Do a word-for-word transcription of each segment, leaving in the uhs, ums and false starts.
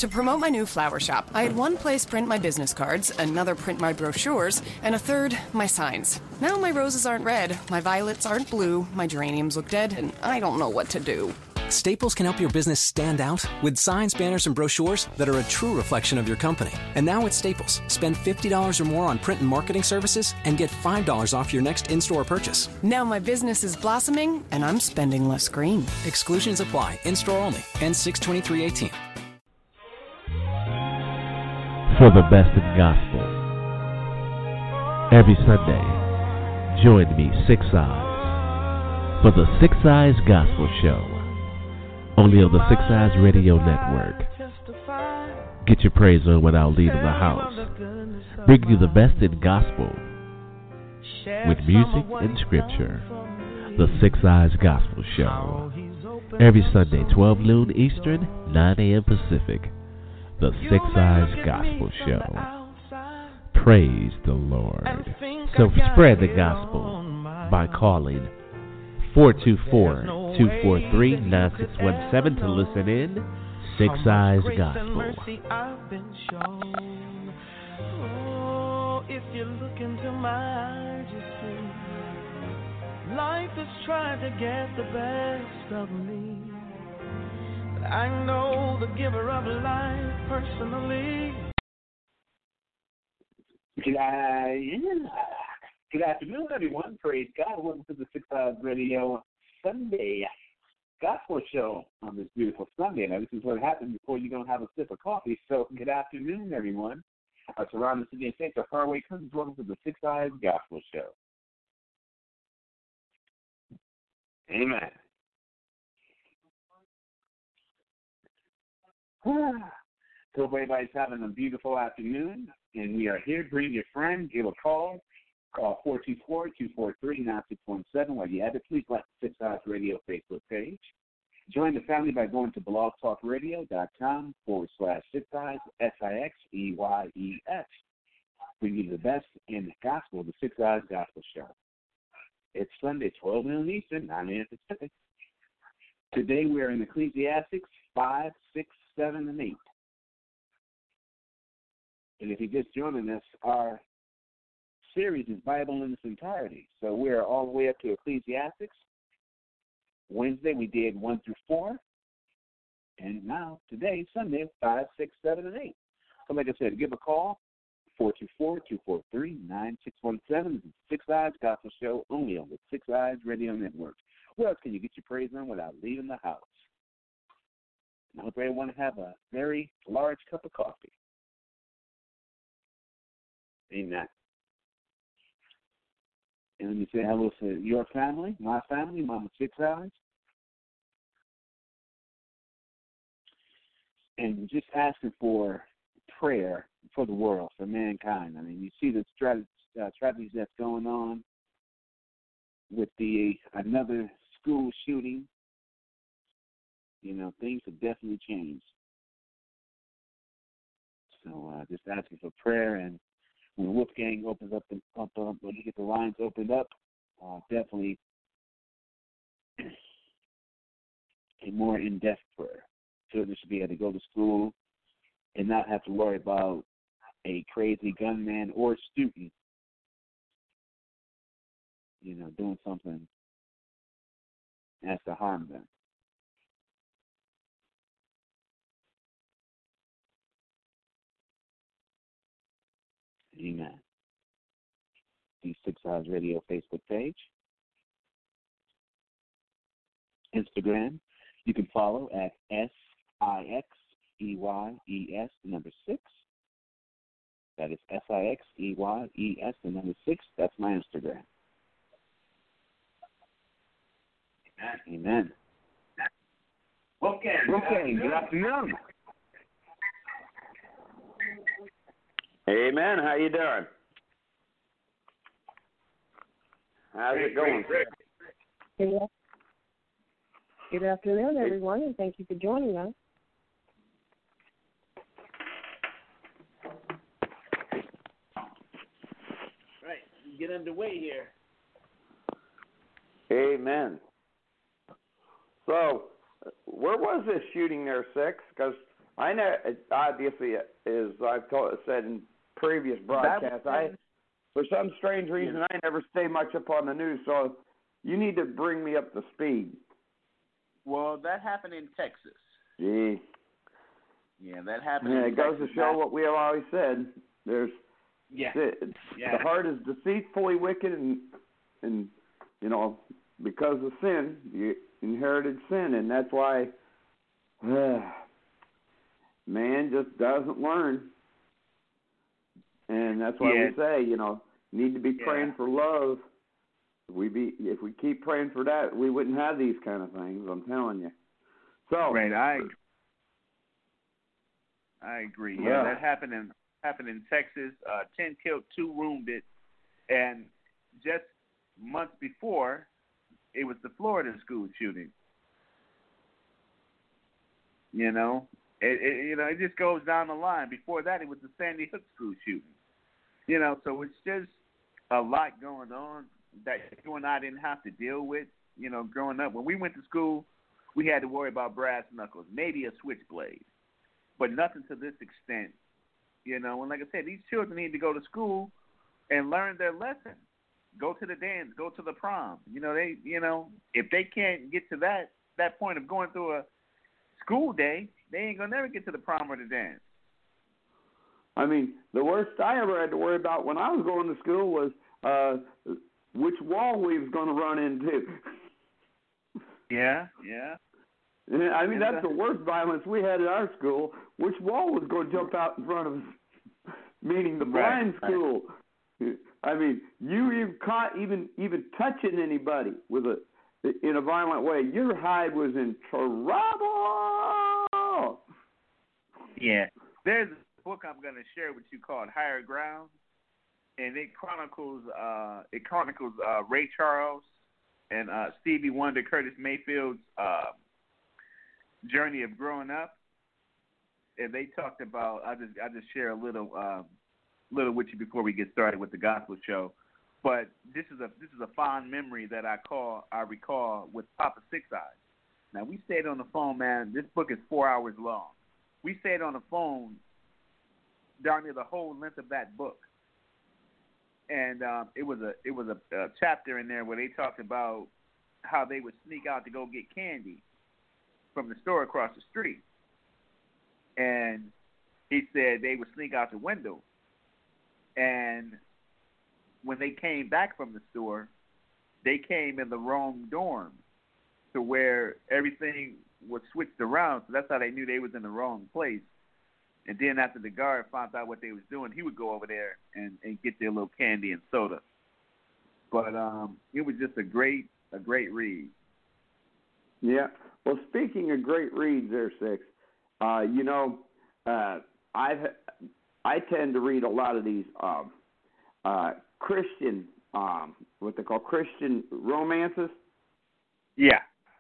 To promote my new flower shop, I had one place print my business cards, another print my brochures, and a third, my signs. Now my roses aren't red, my violets aren't blue, my geraniums look dead, and I don't know what to do. Staples can help your business stand out with signs, banners, and brochures that are a true reflection of your company. And now at Staples, spend fifty dollars or more on print and marketing services and get five dollars off your next in-store purchase. Now my business is blossoming, and I'm spending less green. Exclusions apply. In-store only. End six twenty-three eighteen. For the best in gospel. Every Sunday, join me, Six Eyes, for the Six Eyes Gospel Show. Only on the Six Eyes Radio Network. Get your praise on without leaving the house. Bringing you the best in gospel with music and scripture. The Six Eyes Gospel Show. Every Sunday, twelve noon Eastern, nine a.m. Pacific. The Six Eyes Gospel Show. Praise the Lord. So spread the gospel by calling four two four, two four three, nine six one seven to listen in. Six Eyes Gospel. Oh, if you look into my eyes, you see, life has tried to get the best of me. But I know the giver of life personally. Good, uh, good afternoon, everyone. Praise God. Welcome to the Six Eyes Radio Sunday Gospel Show on this beautiful Sunday. Now, this is what happens before you don't have a sip of coffee. So, good afternoon, everyone. Our surrounding city and states, our faraway cousins, welcome to the Six Eyes Gospel Show. Amen. So, hope everybody's having a beautiful afternoon, and we are here. Bring your friend, give a call. Call four two four, two four three, nine six one seven. While you're at it, please like the Six Eyes Radio Facebook page. Join the family by going to blogtalkradio.com forward slash Six Eyes, S I X E Y E S. Bring you the best in the gospel, the Six Eyes Gospel Show. It's Sunday, twelve noon Eastern, nine a.m. Pacific. Today we are in Ecclesiastes five, six, seven, and eight. And if you're just joining us, our series is Bible in its entirety. So we are all the way up to Ecclesiastes. Wednesday we did one through four. And now, today, Sunday, five, six, seven, and eight. So like I said, give a call, four two four, two four three, nine six one seven. This is Six Eyes Gospel Show, only on the Six Eyes Radio Network. Where else can you get your praise on without leaving the house? And I hope everyone have a very large cup of coffee. Amen. And let me say hello to your family, my family, Mama Six Eyes. And just asking for prayer for the world, for mankind. I mean, you see the strategy, uh, strategies that's going on with the another school shooting. You know, things have definitely changed. So uh, just asking for prayer, and when Wolfgang opens up, the, up, up when you get the lines opened up, uh, definitely a more in-depth prayer. Children should be able to go to school and not have to worry about a crazy gunman or student, you know, doing something that's to harm them. Amen. The Six Eyes Radio Facebook page. Instagram, you can follow at S I X E Y E S, the number six. That is S I X E Y E S, the number six. That's my Instagram. Amen. Amen. Okay, okay, good afternoon. Amen. How you doing? How's it going? Good, good afternoon, everyone, and thank you for joining us. Right, get underway here. Amen. So, where was this shooting there, Six? Because I know. Obviously, as I've told, said in previous broadcasts, I, for some strange reason, yeah. I never stay much up on the news. So you need to bring me up to speed. Well, that happened in Texas. Gee. Yeah, that happened. Yeah, in it goes Texas. to show what we have always said. There's yeah. The, yeah. the heart is deceitfully wicked, and and you know, because of sin, you inherited sin, and that's why uh, man just doesn't learn. And that's why yeah. we say, you know, need to be praying yeah. for love. If we be if we keep praying for that, we wouldn't have these kind of things. I'm telling you. So right, I I agree. Yeah, yeah. that happened in happened in Texas. Uh, ten killed, two wounded, and just months before, it was the Florida school shooting. You know, it, it you know it just goes down the line. Before that, it was the Sandy Hook school shooting. You know, so it's just a lot going on that you and I didn't have to deal with. You know, growing up, when we went to school, we had to worry about brass knuckles, maybe a switchblade, but nothing to this extent. You know, and like I said, these children need to go to school and learn their lesson. Go to the dance, go to the prom. You know, they, you know, if they can't get to that that point of going through a school day, they ain't gonna never get to the prom or the dance. I mean, the worst I ever had to worry about when I was going to school was uh, which wall we was going to run into. Yeah, yeah. I mean, that's the worst violence we had at our school. Which wall was going to jump out in front of us? Meaning the blind right, school. Right. I mean, you even caught even even touching anybody with a in a violent way, your hide was in trouble. Yeah, there's a book I'm going to share with you called Higher Ground, and it chronicles uh, it chronicles uh, Ray Charles and uh, Stevie Wonder, Curtis Mayfield's uh, journey of growing up. And they talked about. I just I just share a little um, little with you before we get started with the gospel show. But this is a this is a fond memory that I call I recall with Papa Six Eyes. Now we stayed on the phone, man. This book is four hours long. We stayed on the phone darn near the whole length of that book, and um, it was a it was a, a chapter in there where they talked about how they would sneak out to go get candy from the store across the street, and he said they would sneak out the window, and when they came back from the store, they came in the wrong dorm to where everything was switched around. So that's how they knew they was in the wrong place. And then after the guard found out what they was doing, he would go over there and, and get their little candy and soda. But um, it was just a great, a great read. Yeah. Well, speaking of great reads, there, Six. Uh, you know, uh, I've I tend to read a lot of these um, uh, Christian, um, what they call Christian romances. Yeah.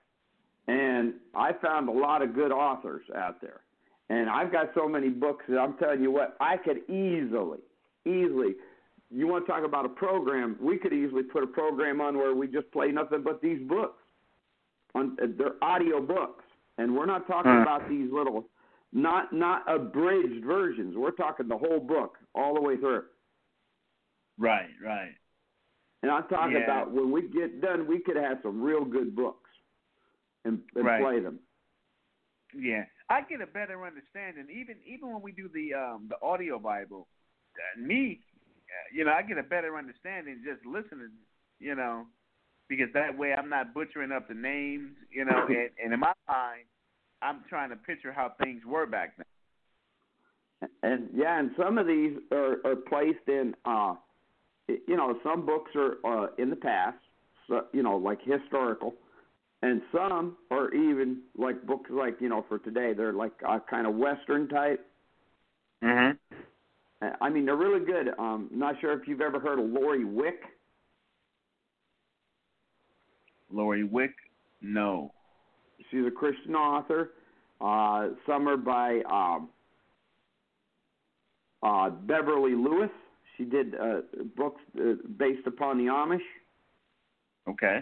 And I found a lot of good authors out there. And I've got so many books that I'm telling you what, I could easily, easily, you want to talk about a program, we could easily put a program on where we just play nothing but these books. On, they're audio books. And we're not talking uh. about these little, not not abridged versions. We're talking the whole book all the way through. Right, right. And I'm talking yeah. about when we get done, we could have some real good books and, and right. play them. Yeah, I get a better understanding even even when we do the um, the audio Bible. Uh, me, uh, you know, I get a better understanding just listening. You know, because that way I'm not butchering up the names. You know, and, and in my mind, I'm trying to picture how things were back then. And yeah, and some of these are, are placed in. Uh, You know, some books are uh, in the past, so, you know, like historical, and some are even like books like, you know, for today, they're like uh, kind of Western type. Mm-hmm. I mean, they're really good. Um, not sure if you've ever heard of Lori Wick. Lori Wick? No. She's a Christian author. Uh, some are by um, uh, Beverly Lewis. She did uh, books uh, based upon the Amish. Okay.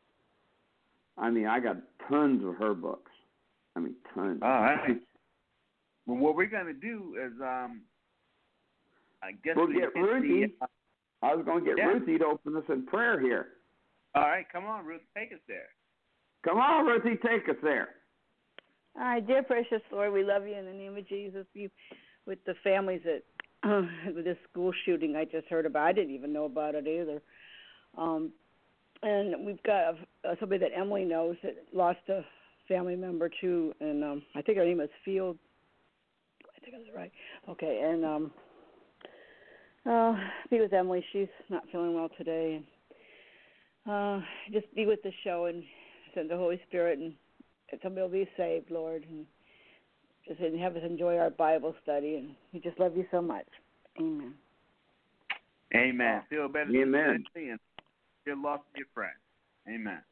I mean, I got tons of her books. I mean, tons. All right. Well, what we're going to do is, um, I guess we'll we get get Ruthie. The, uh, I was going to get yeah. Ruthie to open us in prayer here. All right, come on, Ruth, take us there. Come on, Ruthie, take us there. All right, dear precious Lord, we love you in the name of Jesus. You, with the families that uh, with this school shooting I just heard about, I didn't even know about it either. Um, and we've got uh, somebody that Emily knows that lost a family member too, and um, I think her name is Field. I think I was right. Okay, and um, uh, be with Emily. She's not feeling well today. And uh, just be with the show and send the Holy Spirit and somebody will be saved, Lord, and just have us enjoy our Bible study. And we just love you so much. Amen. Amen. Feel better. Amen. And feel lost your friend. Amen.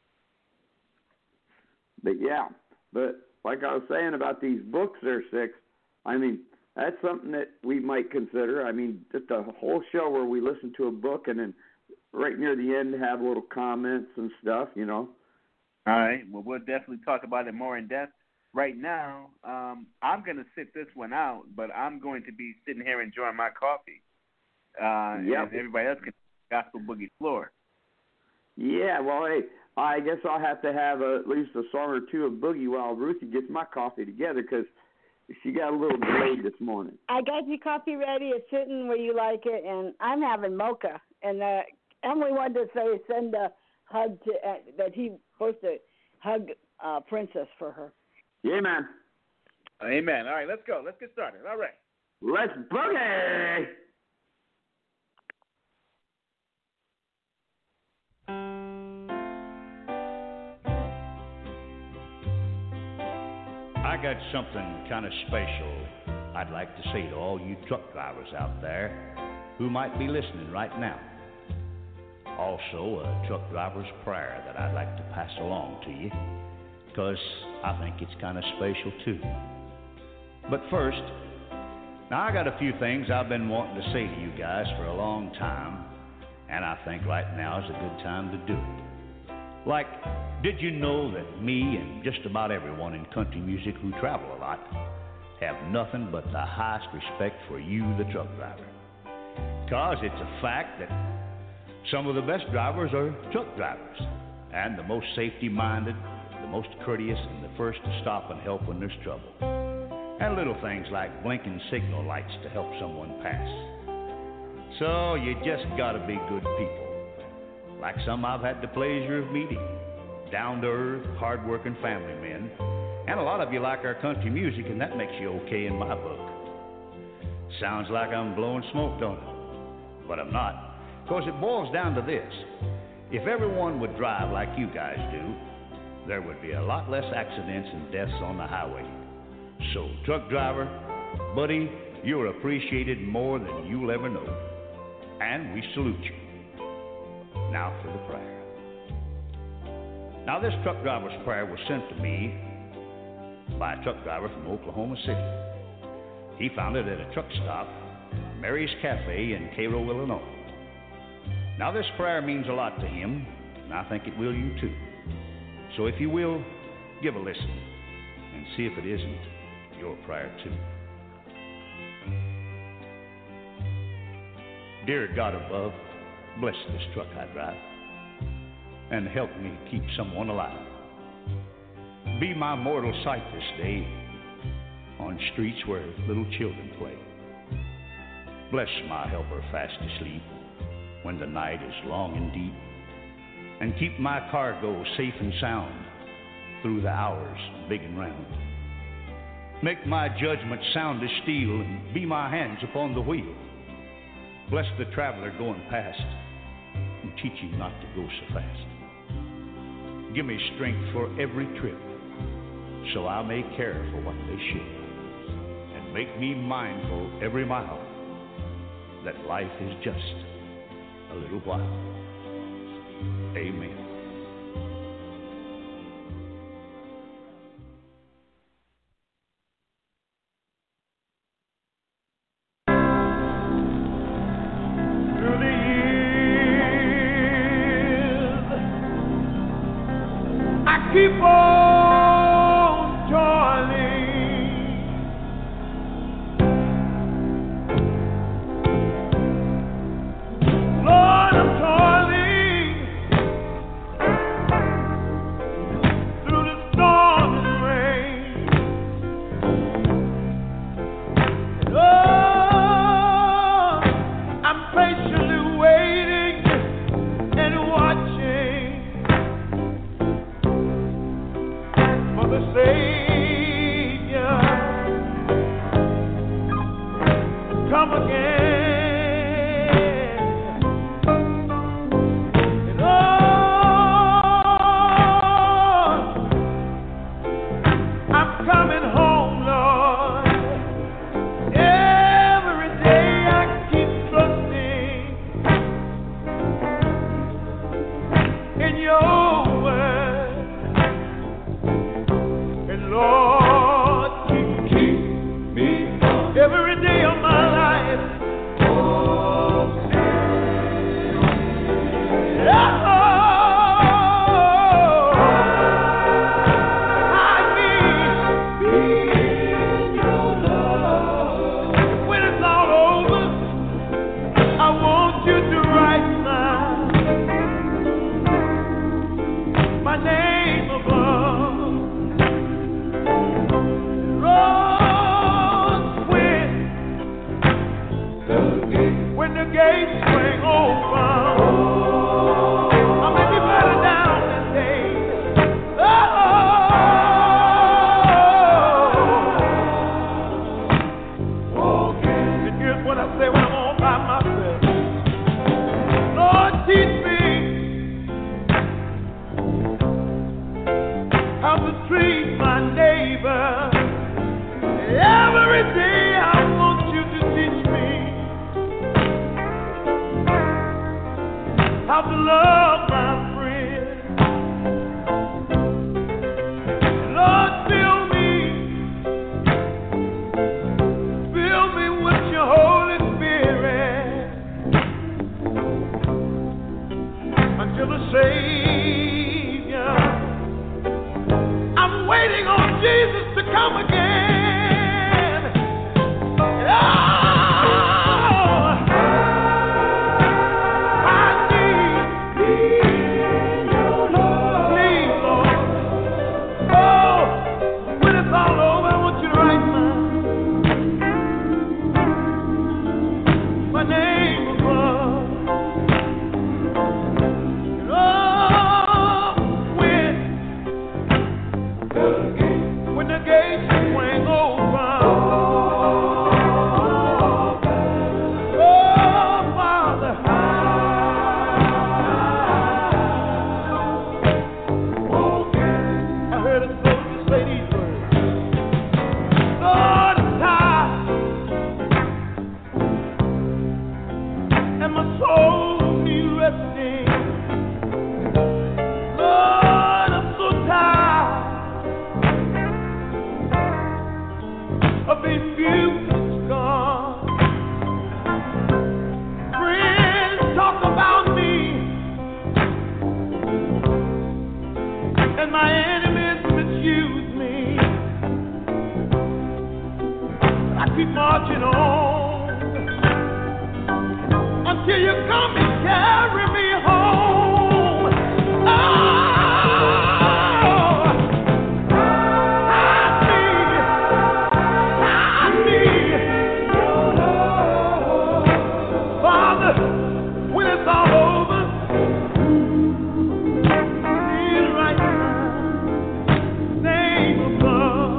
But yeah, but like I was saying about these books there, Six, I mean, that's something that we might consider. I mean, just a whole show where we listen to a book and then right near the end have little comments and stuff, you know. All right. Well, we'll definitely talk about it more in depth. Right now, um, I'm going to sit this one out, but I'm going to be sitting here enjoying my coffee. Uh, yep. And everybody else can Gospel Boogie floor. Yeah, well, hey, I guess I'll have to have a, at least a song or two of Boogie while Ruthie gets my coffee together because she got a little delayed this morning. I got your coffee ready. It's sitting where you like it, and I'm having mocha. And uh, Emily wanted to say send a hug to uh, that he supposed to hug uh, Princess for her. Yeah, man. Amen. All right, let's go. Let's get started. All right. Let's boogie! I got something kind of special I'd like to say to all you truck drivers out there who might be listening right now. Also, a truck driver's prayer that I'd like to pass along to you, because I think it's kind of special too. But first, now I got a few things I've been wanting to say to you guys for a long time, and I think right now is a good time to do it. Like, did you know that me and just about everyone in country music who travel a lot have nothing but the highest respect for you, the truck driver? Because it's a fact that some of the best drivers are truck drivers, and the most safety-minded, the most courteous, and the first to stop and help when there's trouble. And little things like blinking signal lights to help someone pass. So you just gotta be good people, like some I've had the pleasure of meeting. Down-to-earth, hard-working family men. And a lot of you like our country music, and that makes you okay in my book. Sounds like I'm blowing smoke, don't it? But I'm not. Because it boils down to this. If everyone would drive like you guys do, there would be a lot less accidents and deaths on the highway. So, truck driver, buddy, you're appreciated more than you'll ever know. And we salute you. Now for the prayer. Now, this truck driver's prayer was sent to me by a truck driver from Oklahoma City. He found it at a truck stop, Mary's Cafe in Cairo, Illinois. Now, this prayer means a lot to him, and I think it will you too. So if you will, give a listen and see if it isn't your prayer too. Dear God above, bless this truck I drive and help me keep someone alive. Be my mortal sight this day on streets where little children play. Bless my helper fast asleep when the night is long and deep, and keep my cargo safe and sound through the hours big and round. Make my judgment sound as steel and be my hands upon the wheel. Bless the traveler going past and teach him not to go so fast. Give me strength for every trip so I may care for what they ship, and make me mindful every mile that life is just a little while. Amen. Through the years, I keep on toiling how to love my friend. Lord, fill me, fill me with your Holy Spirit until the Savior. I'm waiting on Jesus to come again. Oh! Marching on until you come and carry me home. Oh, I need, I need your love, Father. When it's all over, need it right now. Name above.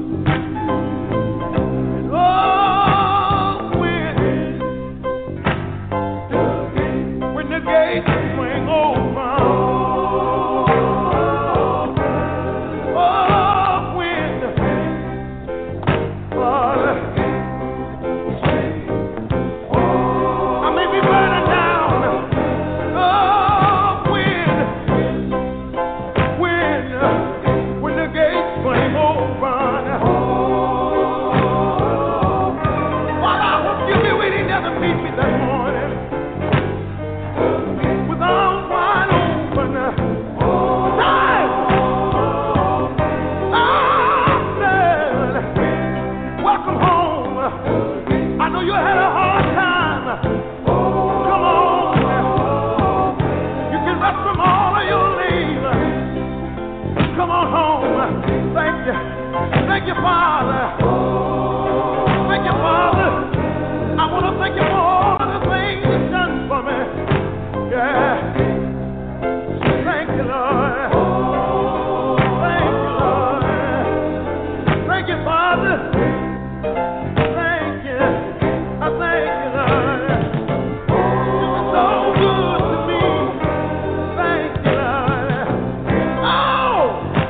Thank you, Father. Thank you, Father. I want to thank you for all of the things you've done for me. Yeah. Thank you, Lord. Thank you, Lord. Thank you, Father. Thank you. I thank you, Lord. You've been so good to me. Thank you, Lord. Oh!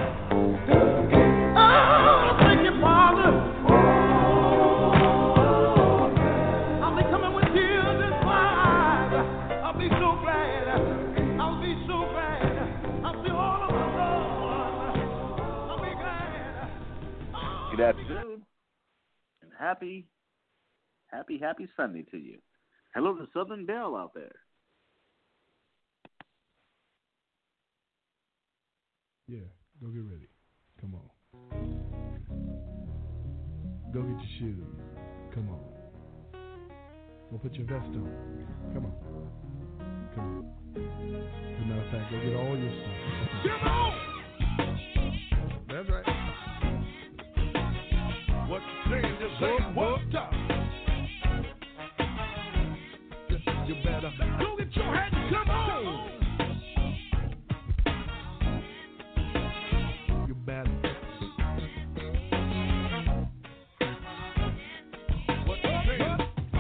Good afternoon, and happy, happy, happy Sunday to you. Hello to Southern Belle out there. Yeah, go get ready. Come on. Go get your shoes. Come on. Go put your vest on. Come on. Come on. As a matter of fact, go get all your stuff. Come on! That's right. What you saying? Just say what's up. You better go get your hat and come on. You better. What you saying?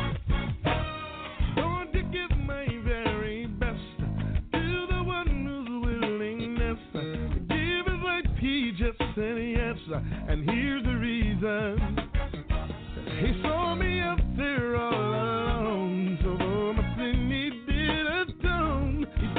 Going to give my very best to the one whose willingness to give his life. He just said yes, and here's the reason. He saw me up there all alone, so for my sin he did atone. He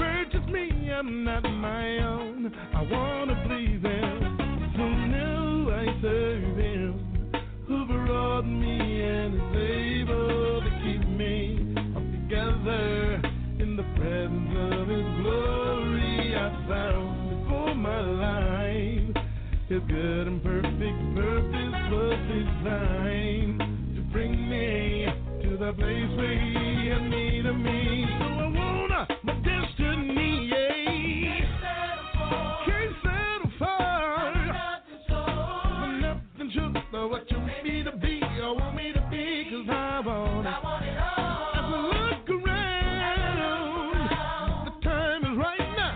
His good and perfect purpose was designed to bring me to the place where He had needed me. So I wanna my destiny, yeah. Can't settle for nothing short of what you want me to be. I want me to be, 'cause I want it. As I look around, the time is right now.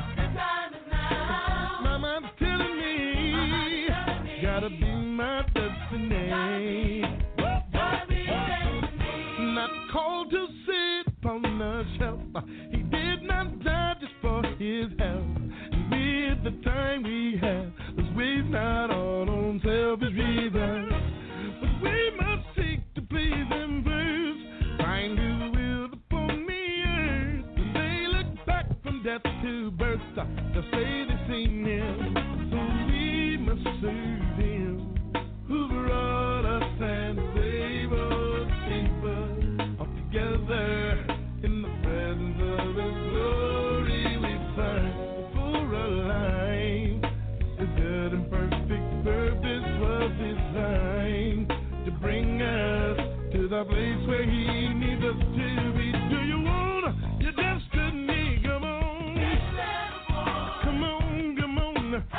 My mind's telling me, gotta be my destiny. Not called to sit upon the shelf. He did not die just for His health. And with the time we have, let's waste not all on selfish reasons. But we must seek to please Him first. Find His will upon the earth. When they look back from death to birth, they'll say they've seen Him. So we must serve Him, who brought us and saved us, keep us all together in the presence of His glory. We find for our life. His good and perfect purpose was designed to bring us to the place where He needs us to be. Do you want your destiny? Come on. Come on, come on.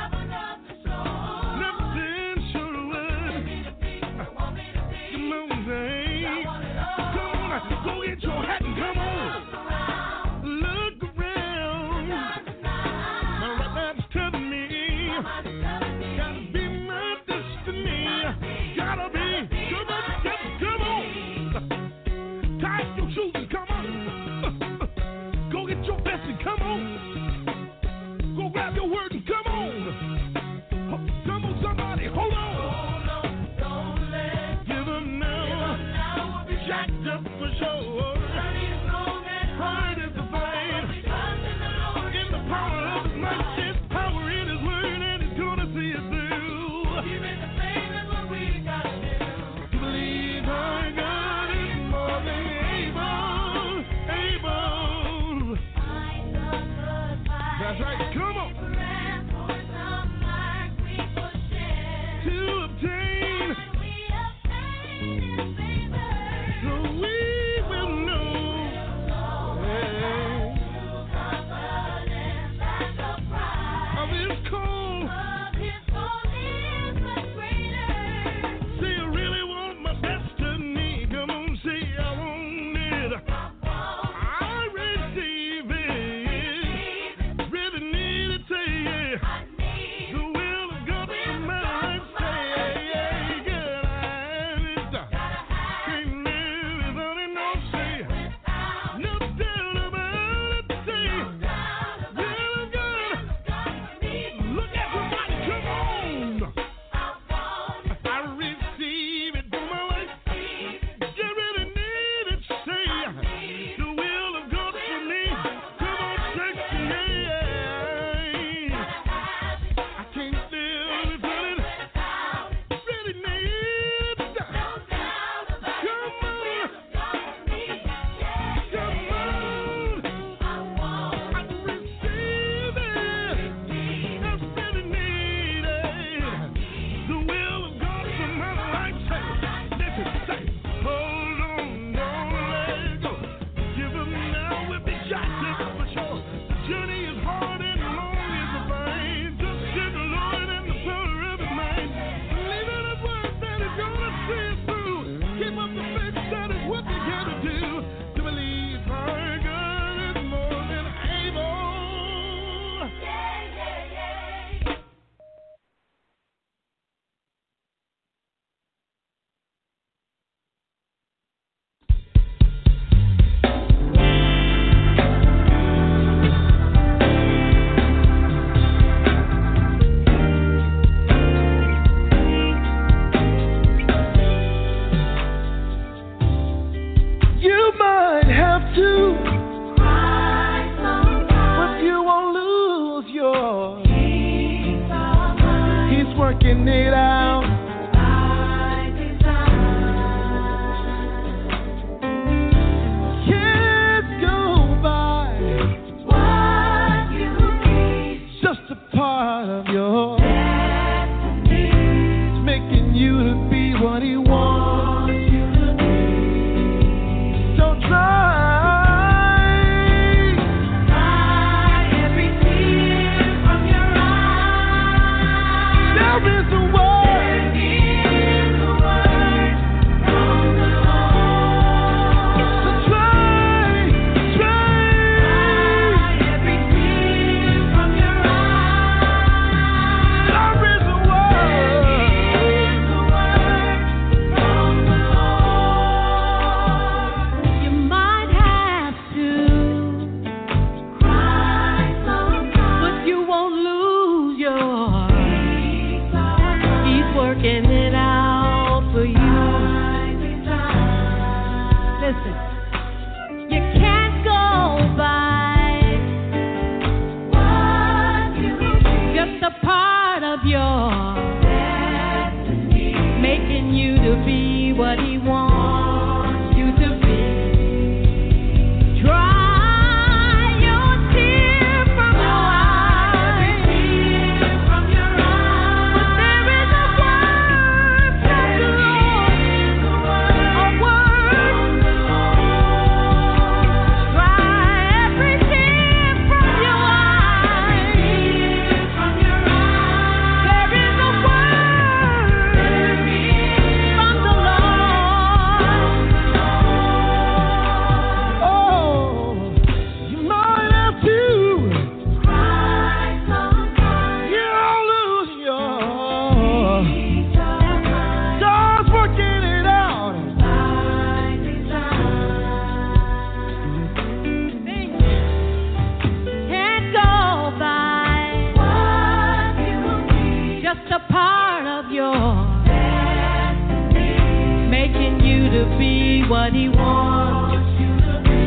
Nothing sure would. Come on, babe. Come on, go get your hat and come on. Look around. My right now's telling me, gotta be my destiny. Gotta be. Come on, yes, come on. Tie up your shoes and come on. Go get your vest and come on. Go grab your word and come on. Come on, somebody, hold on. Give them now. Jacked up for sure. Hard as the flame. In the power of His might, His power in His word, and He's gonna see it through. To believe our God is more than able, able. That's right, come on. To obtain, so we will know. Yeah. Of His call. See, I really want my destiny. Come on, see, I want it. I receive it. Really need it, say, yeah. The will of God for my life, say, yeah, yeah, gotta have it. Can't live without it, no, say. No doubt about it, say. Will of God. Look at somebody, come on. I receive it for my life. You really need it, say. The will of God for me. Come on, take it, yeah. I can't live without it. Really need it. Come on. Come on. I receive it. I really need it. The will of God for my life. Say, listen, say, hold on, don't let go. Give Him now, we'll be shot for sure. The journey is hard and long is the fight. Just give the Lord and the power of His mind. Believe in His word that He's gonna see us through. Keep up the faith, that is what we gotta do. To believe our God is more than able. You might have to, but you won't lose your. He's working it out. Years go by. Just a part of your destiny. He wants you to be. Dry your tears from your eyes. From your eyes. But there is a word from the Lord. A word. Dry every tear from your eyes. From your eyes. There is a word from the Lord. Oh, you might have to. Cry sometimes. You'll lose your. God's working it out. Can't go by. Just a part of your destiny, making you to be what He wants you to be.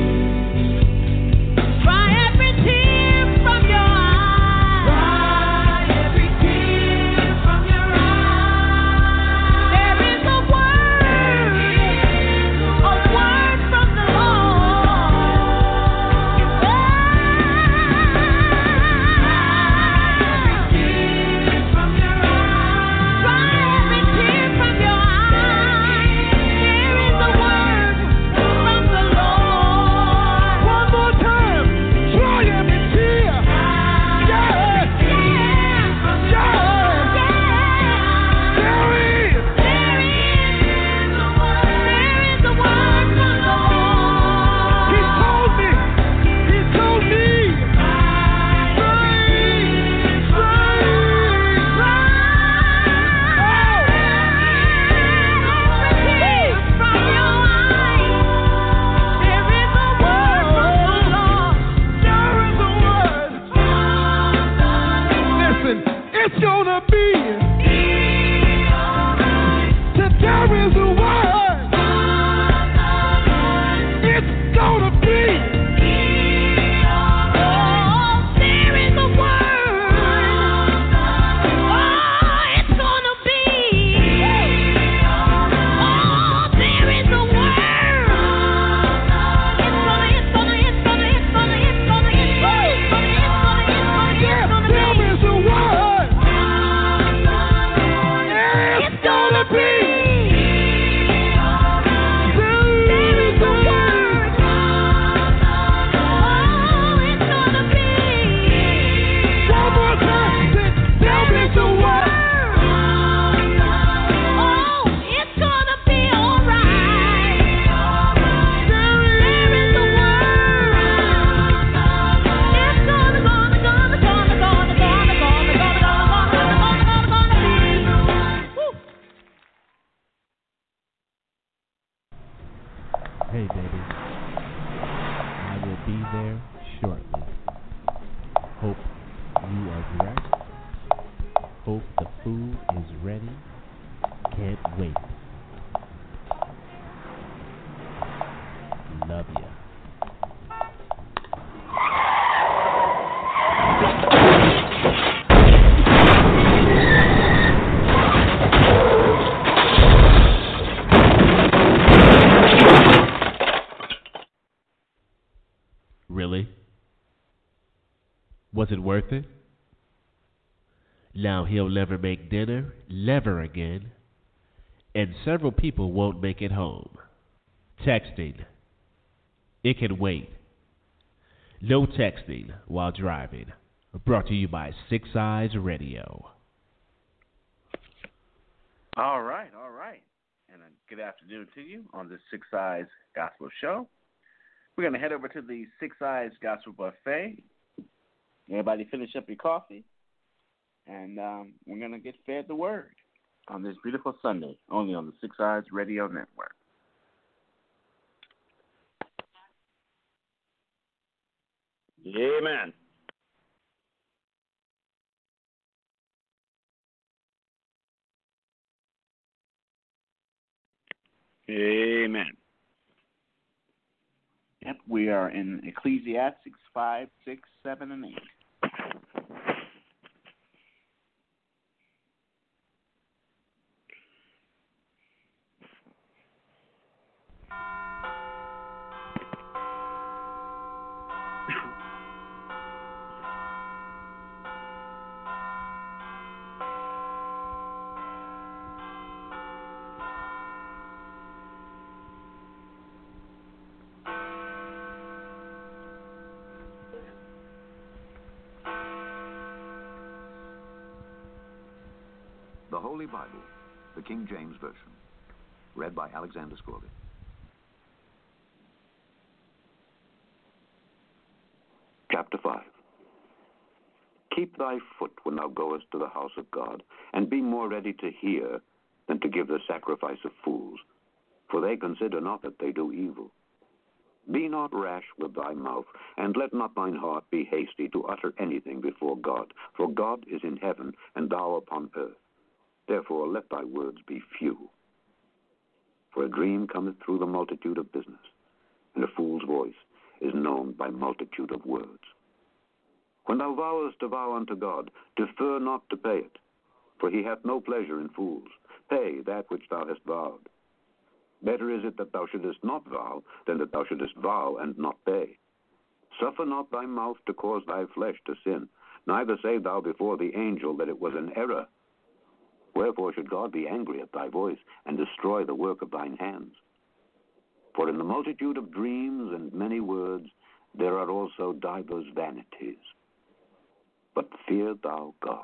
Dry every tear from your eyes. Dry every tear from your eyes. There is a word, a word from the Lord. From your eyes. Dry every tear from your eyes. There is a word from the Lord. One more time. Try every tear. Yeah. Yeah. There is. He told me. He told me. Praise, praise, There is a word. Listen, it's gonna be. That there is a word. It's gonna be. There is a word. It's gonna be. There is a word. One more time. There is a word. Hey, baby. I will be there shortly. Hope you are dressed. Hope the food is ready. Can't wait. Love ya. Really? Was it worth it? Now he'll never make dinner, never again, and several people won't make it home. Texting. It can wait. No texting while driving. Brought to you by Six Eyes Radio. All right, all right. And a good afternoon to you on the Six Eyes Gospel Show. We're going to head over to the Six Eyes Gospel Buffet. Everybody finish up your coffee. And um, we're going to get fed the word on this beautiful Sunday, only on the Six Eyes Radio Network. Amen. Amen. Yep, we are in Ecclesiastes five, six, seven, and eight. the Holy Bible, the King James Version. Read by Alexander Scorby. Chapter five. Keep thy foot when thou goest to the house of God, and be more ready to hear than to give the sacrifice of fools, for they consider not that they do evil. Be not rash with thy mouth, and let not thine heart be hasty to utter anything before God, for God is in heaven, and thou upon earth. Therefore let thy words be few. For a dream cometh through the multitude of business, and a fool's voice is known by multitude of words. When thou vowest a vow unto God, defer not to pay it, for he hath no pleasure in fools. Pay that which thou hast vowed. Better is it that thou shouldest not vow, than that thou shouldest vow and not pay. Suffer not thy mouth to cause thy flesh to sin, neither say thou before the angel that it was an error. Wherefore should God be angry at thy voice, and destroy the work of thine hands? For in the multitude of dreams and many words there are also divers vanities. But fear thou God.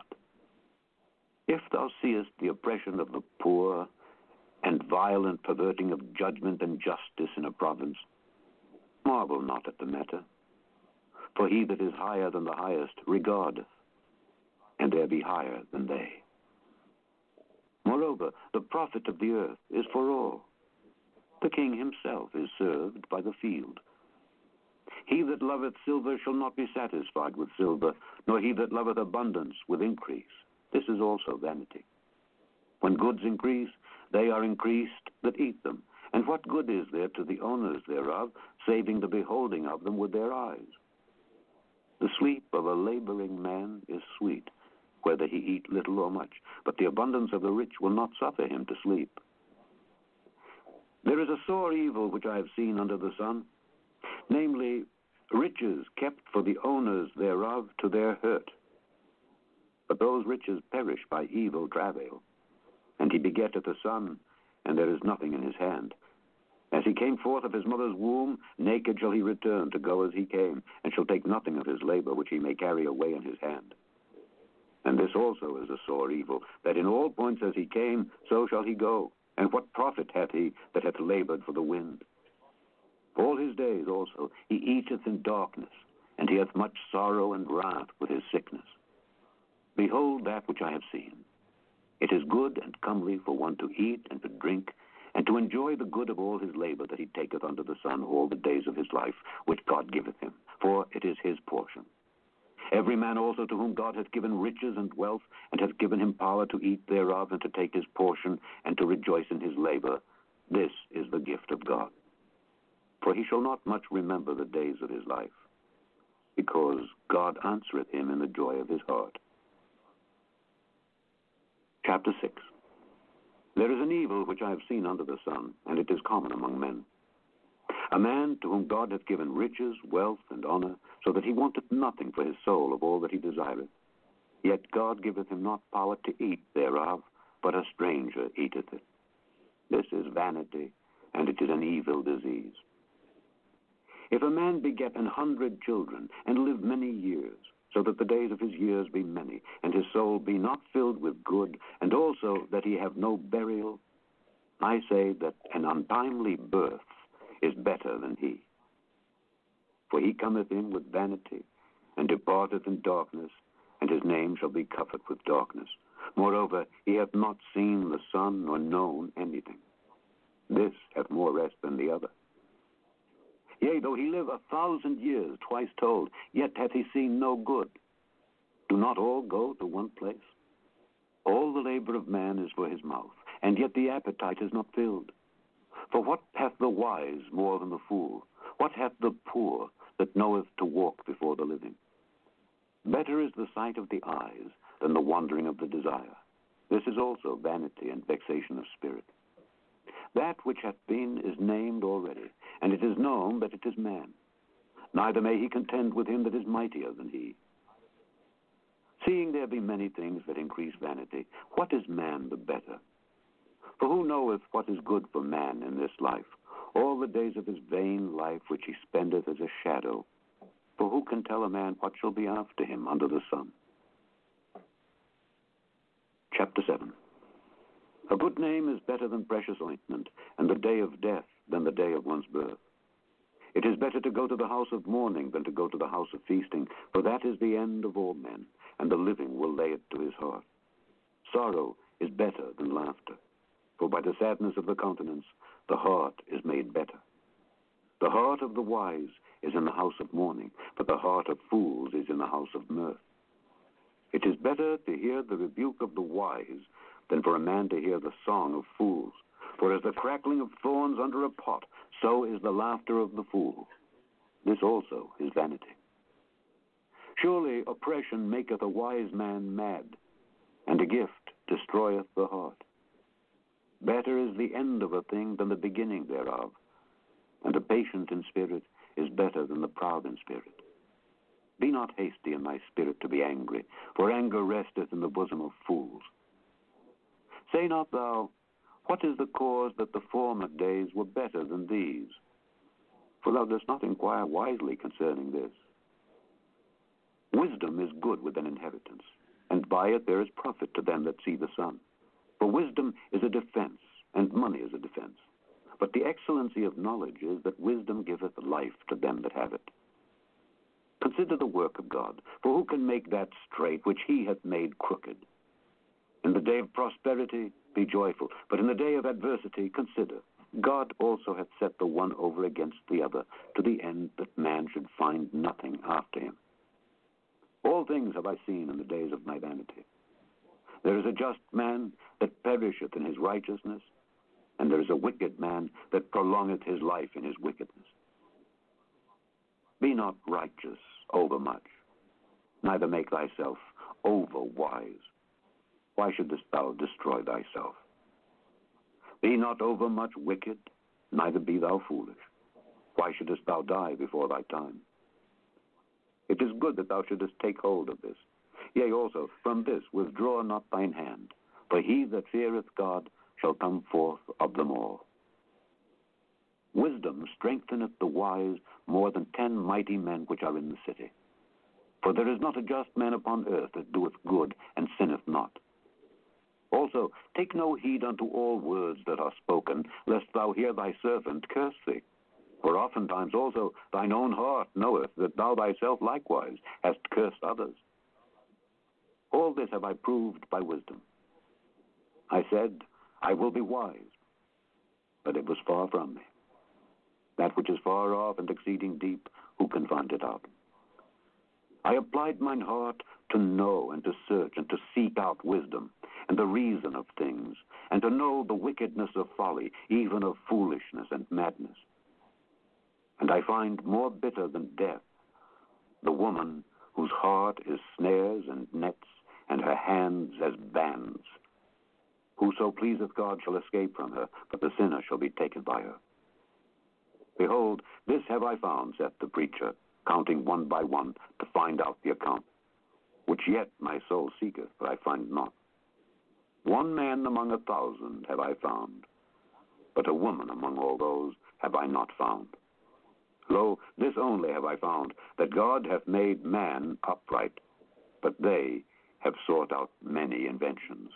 If thou seest the oppression of the poor, and violent perverting of judgment and justice in a province, marvel not at the matter. For he that is higher than the highest regardeth, and there be higher than they. Moreover, the profit of the earth is for all. The king himself is served by the field. He that loveth silver shall not be satisfied with silver, nor he that loveth abundance with increase. This is also vanity. When goods increase, they are increased that eat them. And what good is there to the owners thereof, saving the beholding of them with their eyes? The sleep of a laboring man is sweet, whether he eat little or much, but the abundance of the rich will not suffer him to sleep. There is a sore evil which I have seen under the sun, namely, riches kept for the owners thereof to their hurt. But those riches perish by evil travail. And he begetteth a son, and there is nothing in his hand. As he came forth of his mother's womb, naked shall he return to go as he came, and shall take nothing of his labor which he may carry away in his hand. And this also is a sore evil, that in all points as he came, so shall he go. And what profit hath he that hath labored for the wind? All his days also he eateth in darkness, and he hath much sorrow and wrath with his sickness. Behold that which I have seen. It is good and comely for one to eat and to drink, and to enjoy the good of all his labor that he taketh under the sun all the days of his life, which God giveth him, for it is his portion. Every man also to whom God hath given riches and wealth, and hath given him power to eat thereof, and to take his portion, and to rejoice in his labor, this is the gift of God. For he shall not much remember the days of his life, because God answereth him in the joy of his heart. Chapter six. There is an evil which I have seen under the sun, and it is common among men. A man to whom God hath given riches, wealth, and honor, so that he wanteth nothing for his soul of all that he desireth. Yet God giveth him not power to eat thereof, but a stranger eateth it. This is vanity, and it is an evil disease. If a man beget an hundred children, and live many years, so that the days of his years be many, and his soul be not filled with good, and also that he have no burial, I say that an untimely birth is better than he. For he cometh in with vanity, and departeth in darkness, and his name shall be covered with darkness. Moreover, he hath not seen the sun, nor known anything. This hath more rest than the other. Yea, though he live a thousand years, twice told, yet hath he seen no good. Do not all go to one place? All the labor of man is for his mouth, and yet the appetite is not filled. For what hath the wise more than the fool? What hath the poor that knoweth to walk before the living? Better is the sight of the eyes than the wandering of the desire. This is also vanity and vexation of spirit. That which hath been is named already, and it is known that it is man. Neither may he contend with him that is mightier than he. Seeing there be many things that increase vanity, what is man the better? For who knoweth what is good for man in this life, all the days of his vain life which he spendeth as a shadow? For who can tell a man what shall be after him under the sun? Chapter seven. A good name is better than precious ointment, and the day of death than the day of one's birth. It is better to go to the house of mourning than to go to the house of feasting, for that is the end of all men, and the living will lay it to his heart. Sorrow is better than laughter, for by the sadness of the countenance the heart is made better. The heart of the wise is in the house of mourning, but the heart of fools is in the house of mirth. It is better to hear the rebuke of the wise than for a man to hear the song of fools. For as the crackling of thorns under a pot, so is the laughter of the fool. This also is vanity. Surely oppression maketh a wise man mad, and a gift destroyeth the heart. Better is the end of a thing than the beginning thereof, and the patient in spirit is better than the proud in spirit. Be not hasty in thy spirit to be angry, for anger resteth in the bosom of fools. Say not thou, what is the cause that the former days were better than these? For thou dost not inquire wisely concerning this. Wisdom is good with an inheritance, and by it there is profit to them that see the sun. For wisdom is a defense, and money is a defense. But the excellency of knowledge is that wisdom giveth life to them that have it. Consider the work of God, for who can make that straight which he hath made crooked? In the day of prosperity, be joyful, but in the day of adversity, consider. God also hath set the one over against the other, to the end that man should find nothing after him. All things have I seen in the days of my vanity. There is a just man that perisheth in his righteousness, and there is a wicked man that prolongeth his life in his wickedness. Be not righteous overmuch, neither make thyself overwise. Why shouldest thou destroy thyself? Be not overmuch wicked, neither be thou foolish. Why shouldest thou die before thy time? It is good that thou shouldest take hold of this. Yea, also, from this withdraw not thine hand, for he that feareth God shall come forth of them all. Wisdom strengtheneth the wise more than ten mighty men which are in the city. For there is not a just man upon earth that doeth good and sinneth not. Also, take no heed unto all words that are spoken, lest thou hear thy servant curse thee. For oftentimes also thine own heart knoweth that thou thyself likewise hast cursed others. All this have I proved by wisdom. I said, I will be wise, but it was far from me. That which is far off and exceeding deep, who can find it out? I applied mine heart to know and to search and to seek out wisdom and the reason of things, and to know the wickedness of folly, even of foolishness and madness. And I find more bitter than death the woman whose heart is snares and nets, and her hands as bands. Whoso pleaseth God shall escape from her, but the sinner shall be taken by her. Behold, this have I found, saith the preacher, counting one by one to find out the account, which yet my soul seeketh, but I find not. One man among a thousand have I found, but a woman among all those have I not found. Lo, this only have I found, that God hath made man upright, but they have sought out many inventions.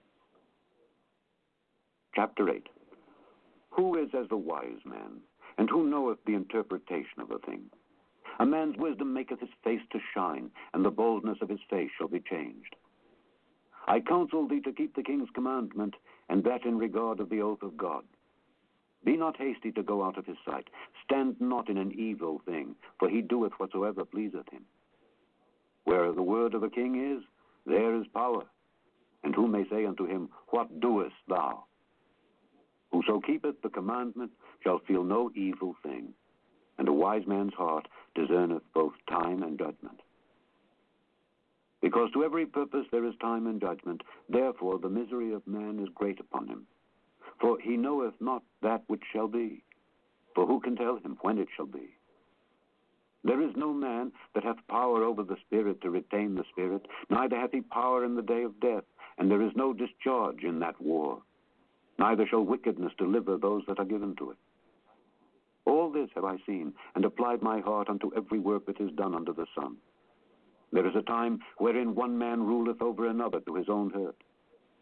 Chapter eight. Who is as the wise man, and who knoweth the interpretation of a thing? A man's wisdom maketh his face to shine, and the boldness of his face shall be changed. I counsel thee to keep the king's commandment, and that in regard of the oath of God. Be not hasty to go out of his sight. Stand not in an evil thing, for he doeth whatsoever pleaseth him. Where the word of a king is, there is power. And who may say unto him, What doest thou? Whoso keepeth the commandment shall feel no evil thing, and a wise man's heart discerneth both time and judgment. Because to every purpose there is time and judgment, therefore the misery of man is great upon him. For he knoweth not that which shall be, for who can tell him when it shall be? There is no man that hath power over the spirit to retain the spirit, neither hath he power in the day of death, and there is no discharge in that war. Neither shall wickedness deliver those that are given to it. All this have I seen, and applied my heart unto every work that is done under the sun. There is a time wherein one man ruleth over another to his own hurt.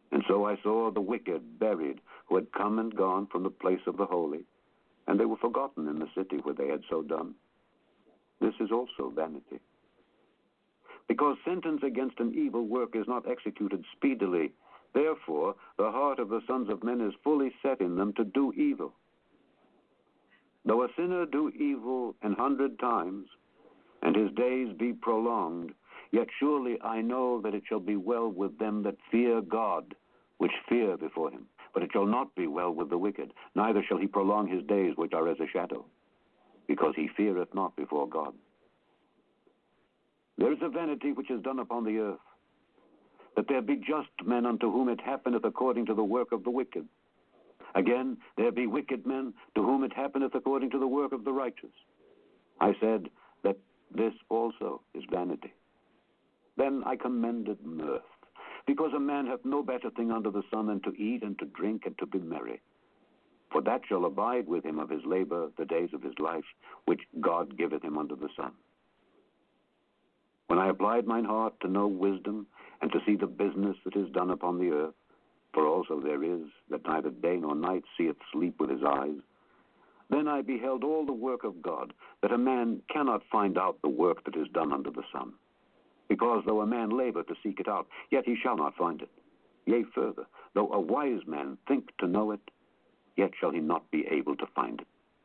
And so I saw the wicked buried, who had come and gone from the place of the holy, and they were forgotten in the city where they had so done. This is also vanity. Because sentence against an evil work is not executed speedily, therefore the heart of the sons of men is fully set in them to do evil. Though a sinner do evil an hundred times, and his days be prolonged, yet surely I know that it shall be well with them that fear God, which fear before him. But it shall not be well with the wicked, neither shall he prolong his days which are as a shadow, because he feareth not before God. There is a vanity which is done upon the earth, that there be just men unto whom it happeneth according to the work of the wicked. Again, there be wicked men to whom it happeneth according to the work of the righteous. I said that this also is vanity. Then I commended mirth, because a man hath no better thing under the sun than to eat and to drink and to be merry. For that shall abide with him of his labor the days of his life, which God giveth him under the sun. When I applied mine heart to know wisdom, and to see the business that is done upon the earth, for also there is, that neither day nor night seeth sleep with his eyes, then I beheld all the work of God, that a man cannot find out the work that is done under the sun. Because though a man labor to seek it out, yet he shall not find it. Yea, further, though a wise man think to know it, yet shall he not be able to find it.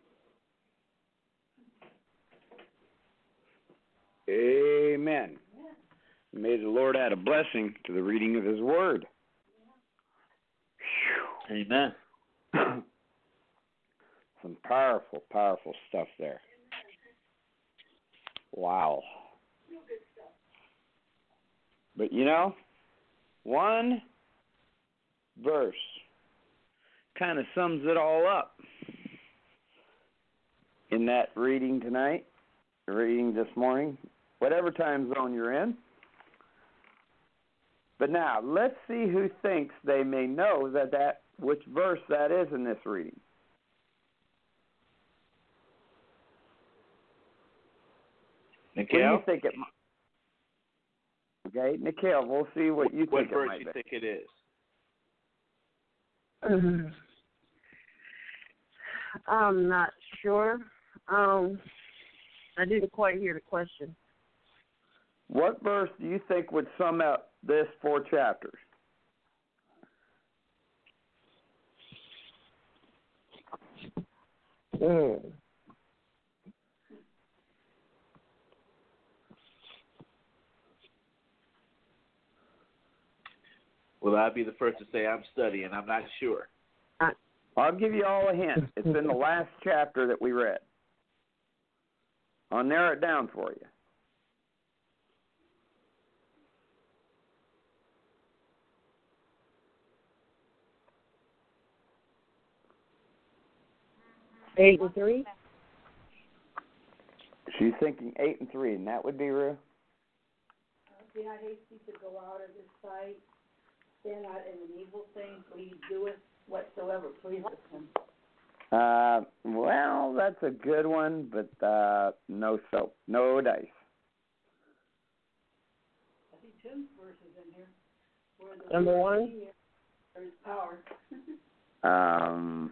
Amen. May the Lord add a blessing to the reading of his word. Amen. Some powerful, powerful stuff there. Wow. But you know, one verse kind of sums it all up in that reading tonight, reading this morning, whatever time zone you're in. But now, let's see who thinks they may know that, that which verse that is in this reading. Nikhil? What do you think it might? Okay, Nikhil, we'll see what you what think it verse might you be. think it is? I'm not sure. Um, I didn't quite hear the question. What verse do you think would sum up this four chapters? Mm. Well, I'll be the first to say I'm studying. I'm not sure. I'll give you all a hint. It's in the last chapter that we read. I'll narrow it down for you. Eight and three? She's thinking eight and three, and that would be Rue? Be not hasty to go out of his sight, stand not in an evil thing, for he doeth whatsoever pleaseth him. Uh, well, that's a good one, but uh, no soap, no dice. I see Tim's verses in here. Where the Number one? There's power. Um,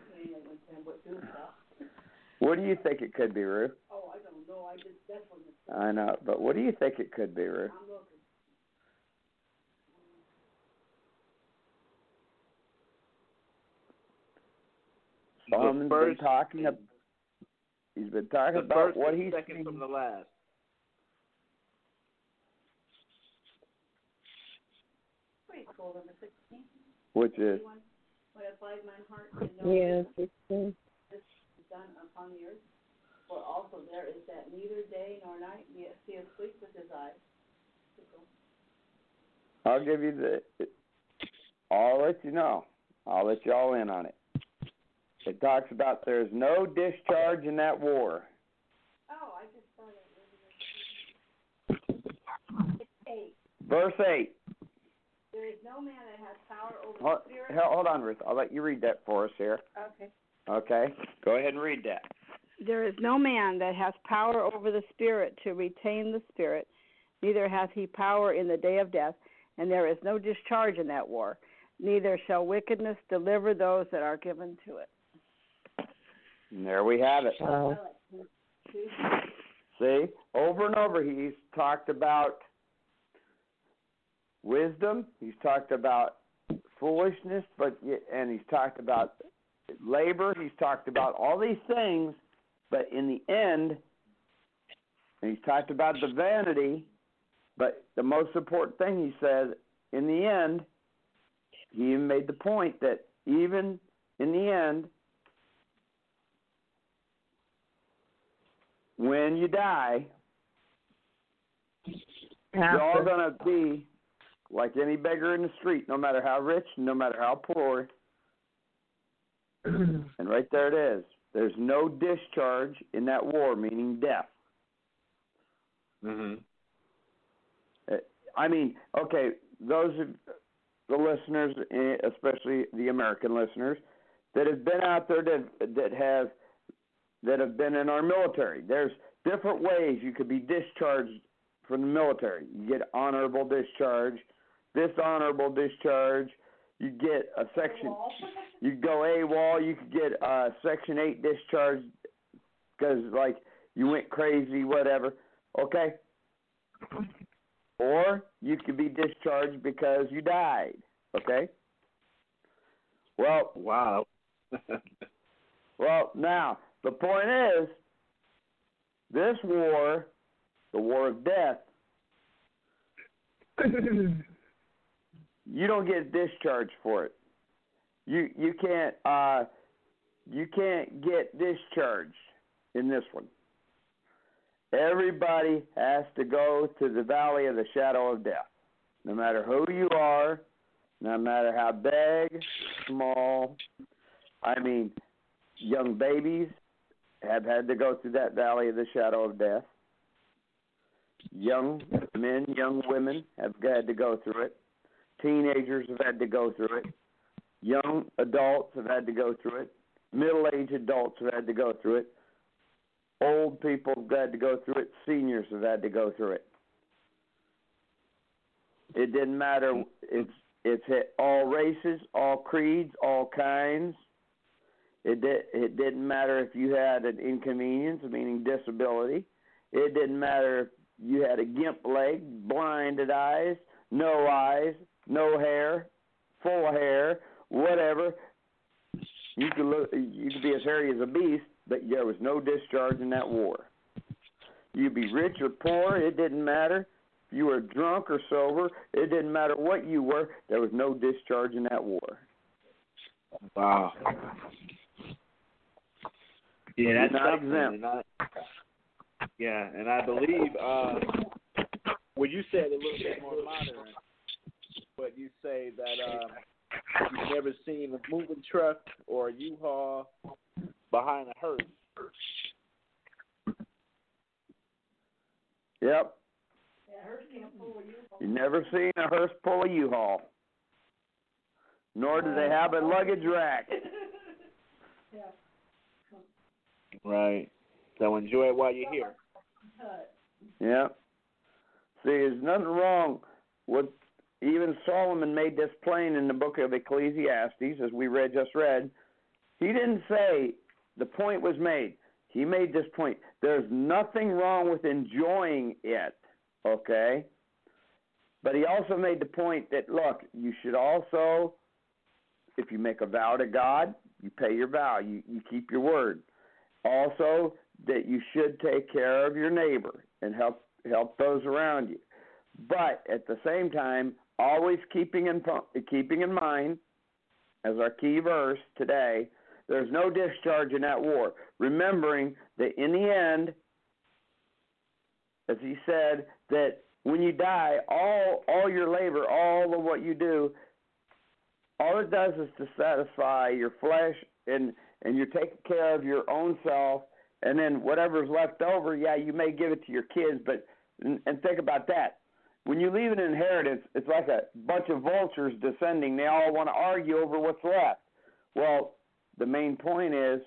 what do you think it could be, Rue? Oh, I don't know. I just, that's when it's... I know, but what do you think it could be, Rue? I'm looking. Solomon's been talking. Ab- he's been talking The about first what and he's second seen. from the last. Pretty cool, number sixteen. Which is? When I applied mine heart to know Yeah, this sixteen. is done upon the earth, for also there is that neither day nor night he is asleep with his eyes. I'll give you the. I'll let you know. I'll let you all in on it. It talks about there's no discharge in that war. Oh, I just saw that. It's eight. Verse eight. There is no man that has power over Hold, the spirit. hold on, Ruth. I'll let you read that for us here. Okay. Okay? Go ahead and read that. There is no man that has power over the spirit to retain the spirit, neither hath he power in the day of death, and there is no discharge in that war. neither shall wickedness deliver those that are given to it. And there we have it. Wow. See, over and over he's talked about wisdom, he's talked about foolishness, but and he's talked about labor, he's talked about all these things, but in the end, and he's talked about the vanity, but the most important thing he said, in the end, he even made the point that even in the end, when you die, you're all going to be like any beggar in the street, no matter how rich, no matter how poor. And right there it is. There's no discharge in that war, meaning death. Mm-hmm. I mean, okay, those of the listeners, especially the American listeners, that have been out there that that have that have been in our military. There's different ways you could be discharged from the military. You get honorable discharge, dishonorable discharge. You get a section. You go AWOL. You could get a Section eight discharge because, like, you went crazy, whatever. Okay. Or you could be discharged because you died. Okay. Well. Wow. Well, now the point is, this war, the war of death, you don't get discharged for it. You you can't uh, you can't get discharged in this one. Everybody has to go to the valley of the shadow of death, no matter who you are, no matter how big, small. I mean, young babies have had to go through that valley of the shadow of death. Young men, young women have had to go through it. Teenagers have had to go through it. Young adults have had to go through it. Middle-aged adults have had to go through it. Old people have had to go through it. Seniors have had to go through it. It didn't matter. It's it's hit all races, all creeds, all kinds. It did, it didn't matter if you had an inconvenience, meaning disability. It didn't matter if you had a gimp leg, blinded eyes, no eyes, no hair, full of hair, whatever. You could look. You could be as hairy as a beast, but there was no discharge in that war. You'd be rich or poor, it didn't matter. If you were drunk or sober, it didn't matter what you were. There was no discharge in that war. Wow. Yeah, that's not something. exempt. And I, yeah, and I believe uh, when you said a little bit more modern, but you say that um, you've never seen a moving truck or a U-Haul behind a hearse. Yep. You've never seen a hearse pull a U-Haul. Nor do they have a luggage rack. Right. So enjoy it while you're here. Yeah. See, there's nothing wrong with, even Solomon made this plain in the book of Ecclesiastes, as we read just read. He didn't say, the point was made. He made this point. There's nothing wrong with enjoying it, okay? But he also made the point that, look, you should also, if you make a vow to God, you pay your vow. You, you keep your word. Also, that you should take care of your neighbor and help help those around you. But at the same time, always keeping in keeping in mind, as our key verse today, there's no discharge in that war. Remembering that in the end, as he said, that when you die, all all your labor, all of what you do, all it does is to satisfy your flesh, and, and you're taking care of your own self, and then whatever's left over, yeah, you may give it to your kids, but and, and think about that. When you leave an inheritance, it's like a bunch of vultures descending. They all want to argue over what's left. Well, the main point is,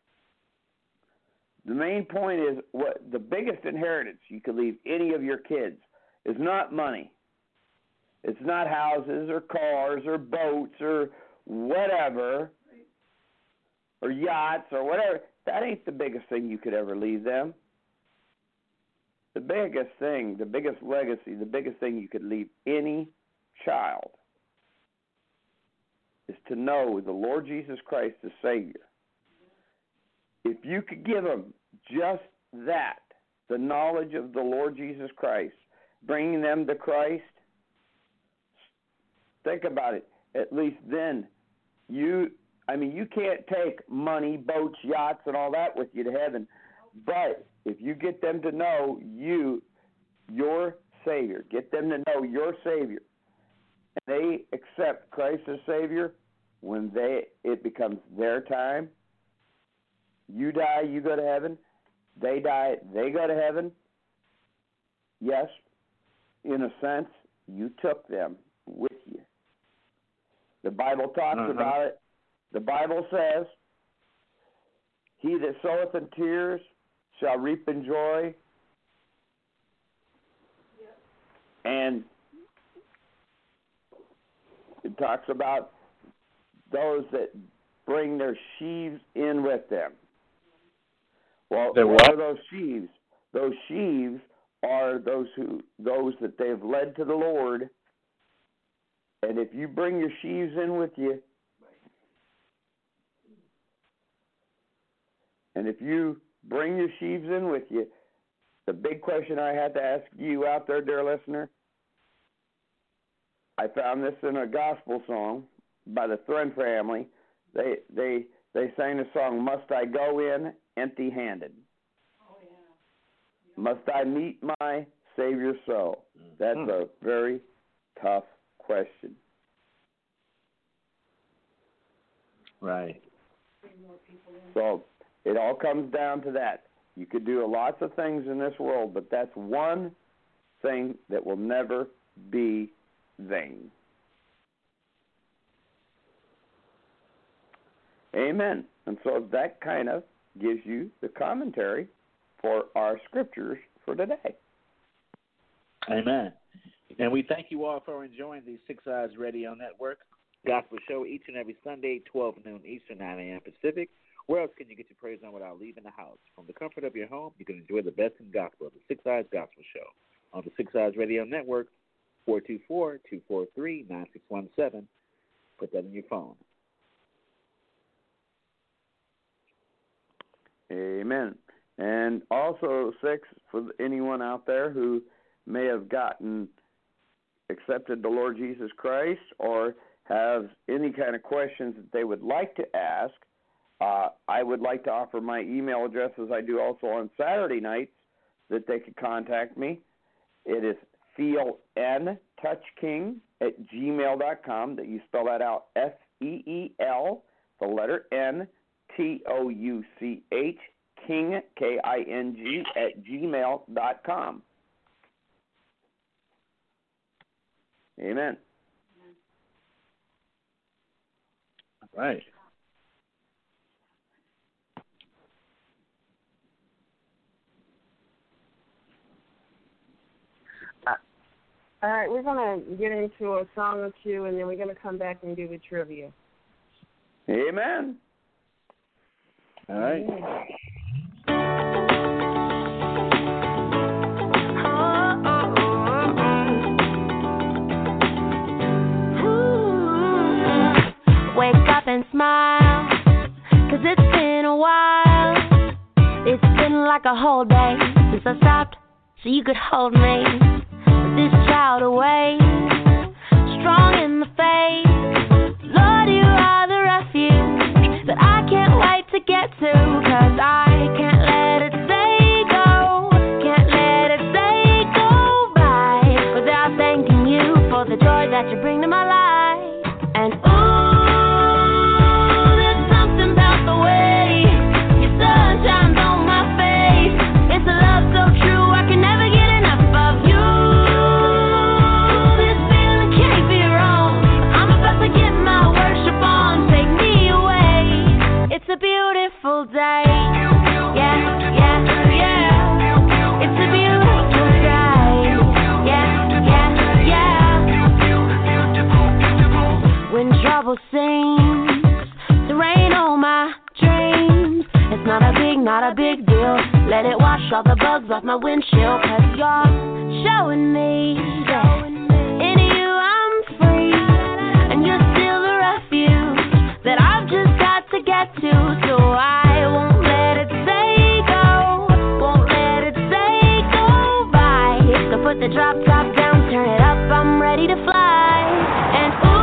the main point is what the biggest inheritance you could leave any of your kids is not money. It's not houses or cars or boats or whatever, or yachts or whatever. That ain't the biggest thing you could ever leave them. The biggest thing, the biggest legacy, the biggest thing you could leave any child is to know the Lord Jesus Christ as Savior. If you could give them just that, the knowledge of the Lord Jesus Christ, bringing them to Christ, think about it. At least then, you, I mean, you can't take money, boats, yachts, and all that with you to heaven, but if you get them to know you, your Savior, get them to know your Savior, and they accept Christ as Savior, when they it becomes their time, you die, you go to heaven. They die, they go to heaven. Yes, in a sense, you took them with you. The Bible talks uh-huh. about it. The Bible says, he that soweth in tears shall reap in joy. Yep. And it talks about those that bring their sheaves in with them. Well, They're what what? are those sheaves? Those sheaves are those who those that they've led to the Lord. And if you bring your sheaves in with you, and if you bring your sheaves in with you, the big question I had to ask you out there, dear listener, I found this in a gospel song by the Thren family. They they they sang the song, "Must I Go In Empty-Handed? Oh, yeah. Must I meet my Savior so?" That's mm. a very tough question. Right. So it all comes down to that. You could do lots of things in this world, but that's one thing that will never be vain. Amen. And so that kind of gives you the commentary for our scriptures for today. Amen. And we thank you all for enjoying the Six Eyes Radio Network Gospel Show each and every Sunday, twelve noon Eastern, nine a.m. Pacific. Where else can you get your praise on without leaving the house? From the comfort of your home, you can enjoy the best in gospel of the Six Eyes Gospel Show on the Six Eyes Radio Network, four two four, two four three, nine six one seven. Put that in your phone. Amen. And also, Six, for anyone out there who may have gotten accepted the Lord Jesus Christ or have any kind of questions that they would like to ask, uh, I would like to offer my email address, as I do also on Saturday nights, that they could contact me. It is feelntouchking at gmail dot com. That you spell that out, F E E L, the letter N, T O U C H, King, K I N G, at gmail dot com. Amen. All right. All right, we're going to get into a song or two, and then we're going to come back and do the trivia. Amen. All right. Wake up and smile, 'cause it's been a while. It's been like a whole day since I stopped so you could hold me. With this child away, strong in the faith. Lord, you are the refuge that I can't wait to get to, 'cause I can't let it stay go. Can't let it stay go by without thanking you for the joy that you bring to my life. And ooh, a beautiful day. big deal. Let it wash all the bugs off my windshield. Cause you're showing me that in you I'm free. And you're still a refuge that I've just got to get to. So I won't let it say go. Won't let it say go by. So put the drop top down, turn it up, I'm ready to fly. And ooh,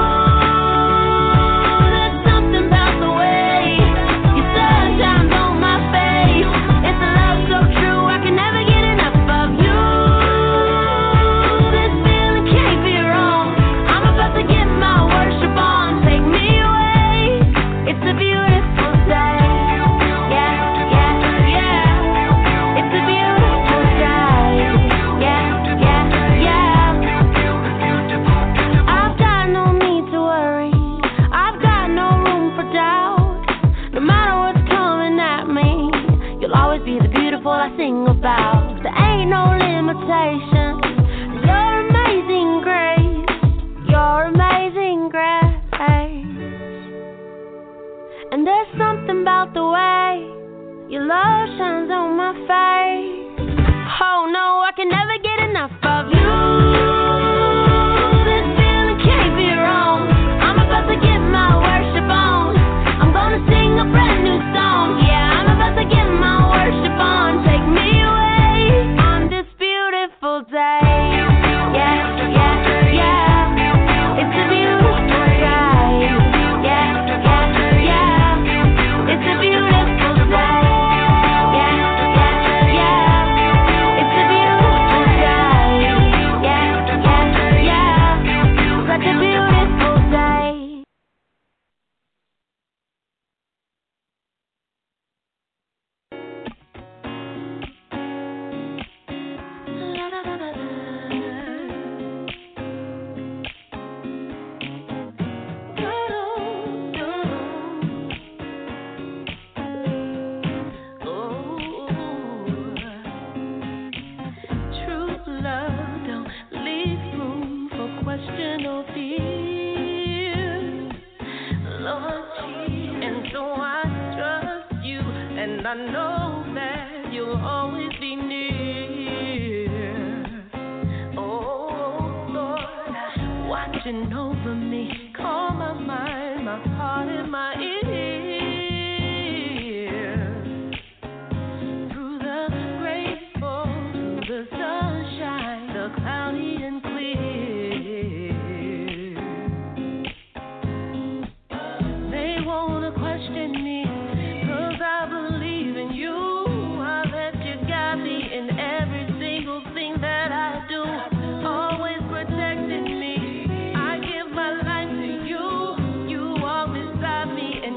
about. There ain't no limitation. Your amazing grace, your amazing grace. And there's something about the way your love shines on my face. Oh no, I can never get enough of you. This feeling can't be wrong. I'm about to get my worship on. I'm gonna sing a brand new song. Yeah, I'm about to get my worship on. Take me away on this beautiful day. Yeah, yeah, yeah. It's a beautiful day. Yeah, yeah, yeah. It's a beautiful day. Yeah, yeah, yeah. It's a beautiful day. Yeah, yeah, yeah. Such a beautiful day. True love don't leave room for question or fear, Lord Jesus. And so I trust you, and I know that you'll always be near. Oh Lord, watching over me, calm my mind, my heart, and my ears. Through the grateful, through the sunshine, the cloudy and clear. They wanna question me, 'cause I believe in you. I let you guide me in every single thing that I do. Always protecting me. I give my life to you. You walk beside me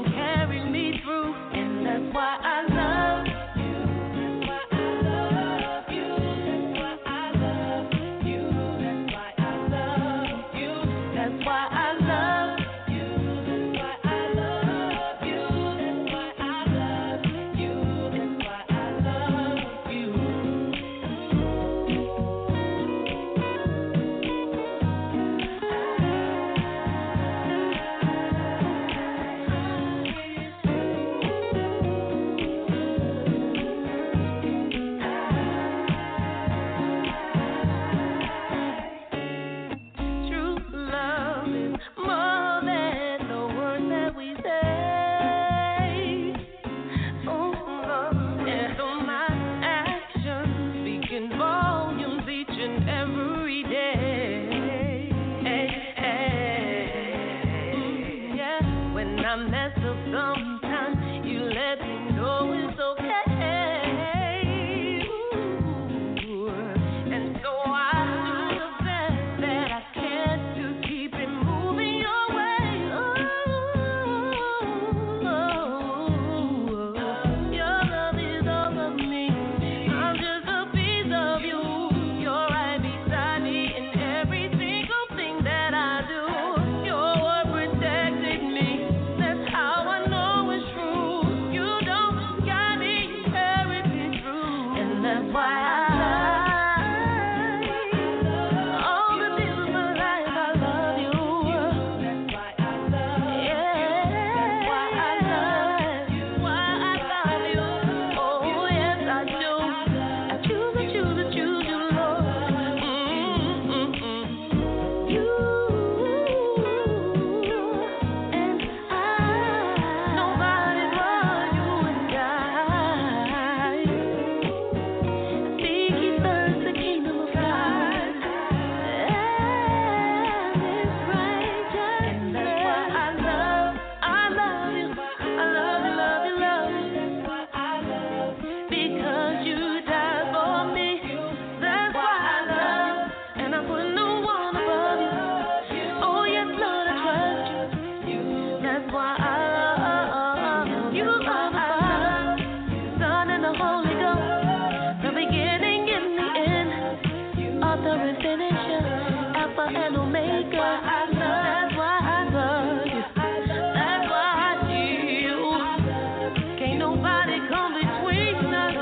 because you died for me. That's why I love, and I put no one above you. Oh yes, Lord, I trust you. That's why I love you. Are the Father, Son, and the Holy Ghost, the beginning and the end, author and finisher, Alpha and Omega. That's why I love you. That's why I need you. Can't nobody come between us.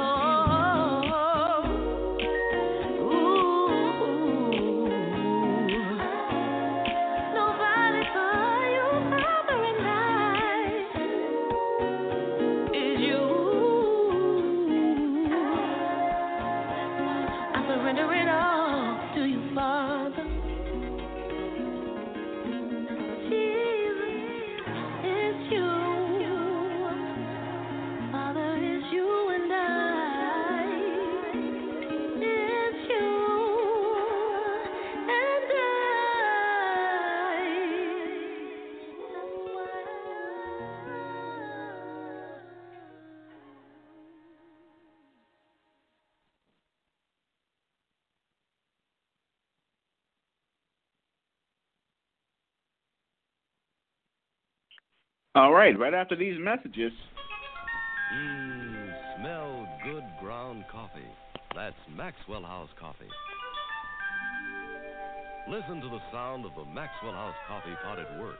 Ooh, nobody for you, Father, and I is you. I surrender it all to you, Father. Jesus, it's you. Father, it's you and I. It's you and I. All right, right after these messages. Mmm, smell good ground coffee. That's Maxwell House coffee. Listen to the sound of the Maxwell House coffee pot at work.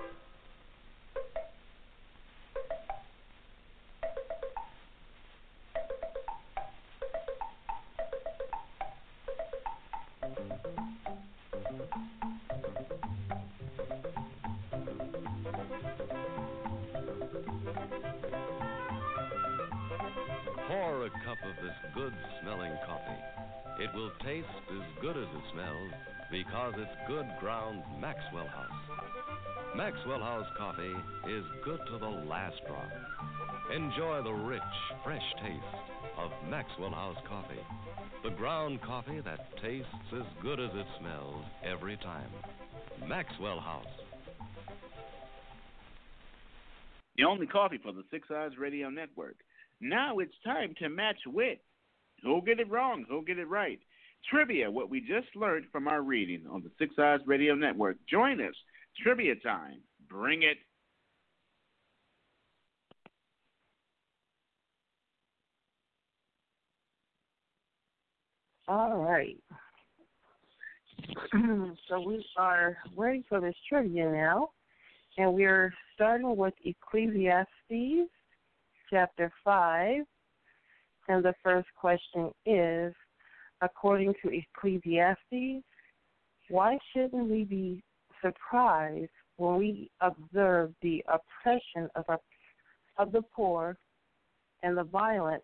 Pour a cup of this good-smelling coffee. It will taste as good as it smells because it's good ground Maxwell House. Maxwell House coffee is good to the last drop. Enjoy the rich, fresh taste of Maxwell House coffee. The ground coffee that tastes as good as it smells every time. Maxwell House. The only coffee for the Six Eyes Radio Network. Now it's time to match wit. Who'll get it wrong? Who'll get it right? Trivia, what we just learned from our reading on the Six Eyes Radio Network. Join us. Trivia time. Bring it. All right. So we are ready for this trivia now, and we're starting with Ecclesiastes chapter five, and the first question is, according to Ecclesiastes, why shouldn't we be surprised when we observe the oppression of, our, of the poor and the violent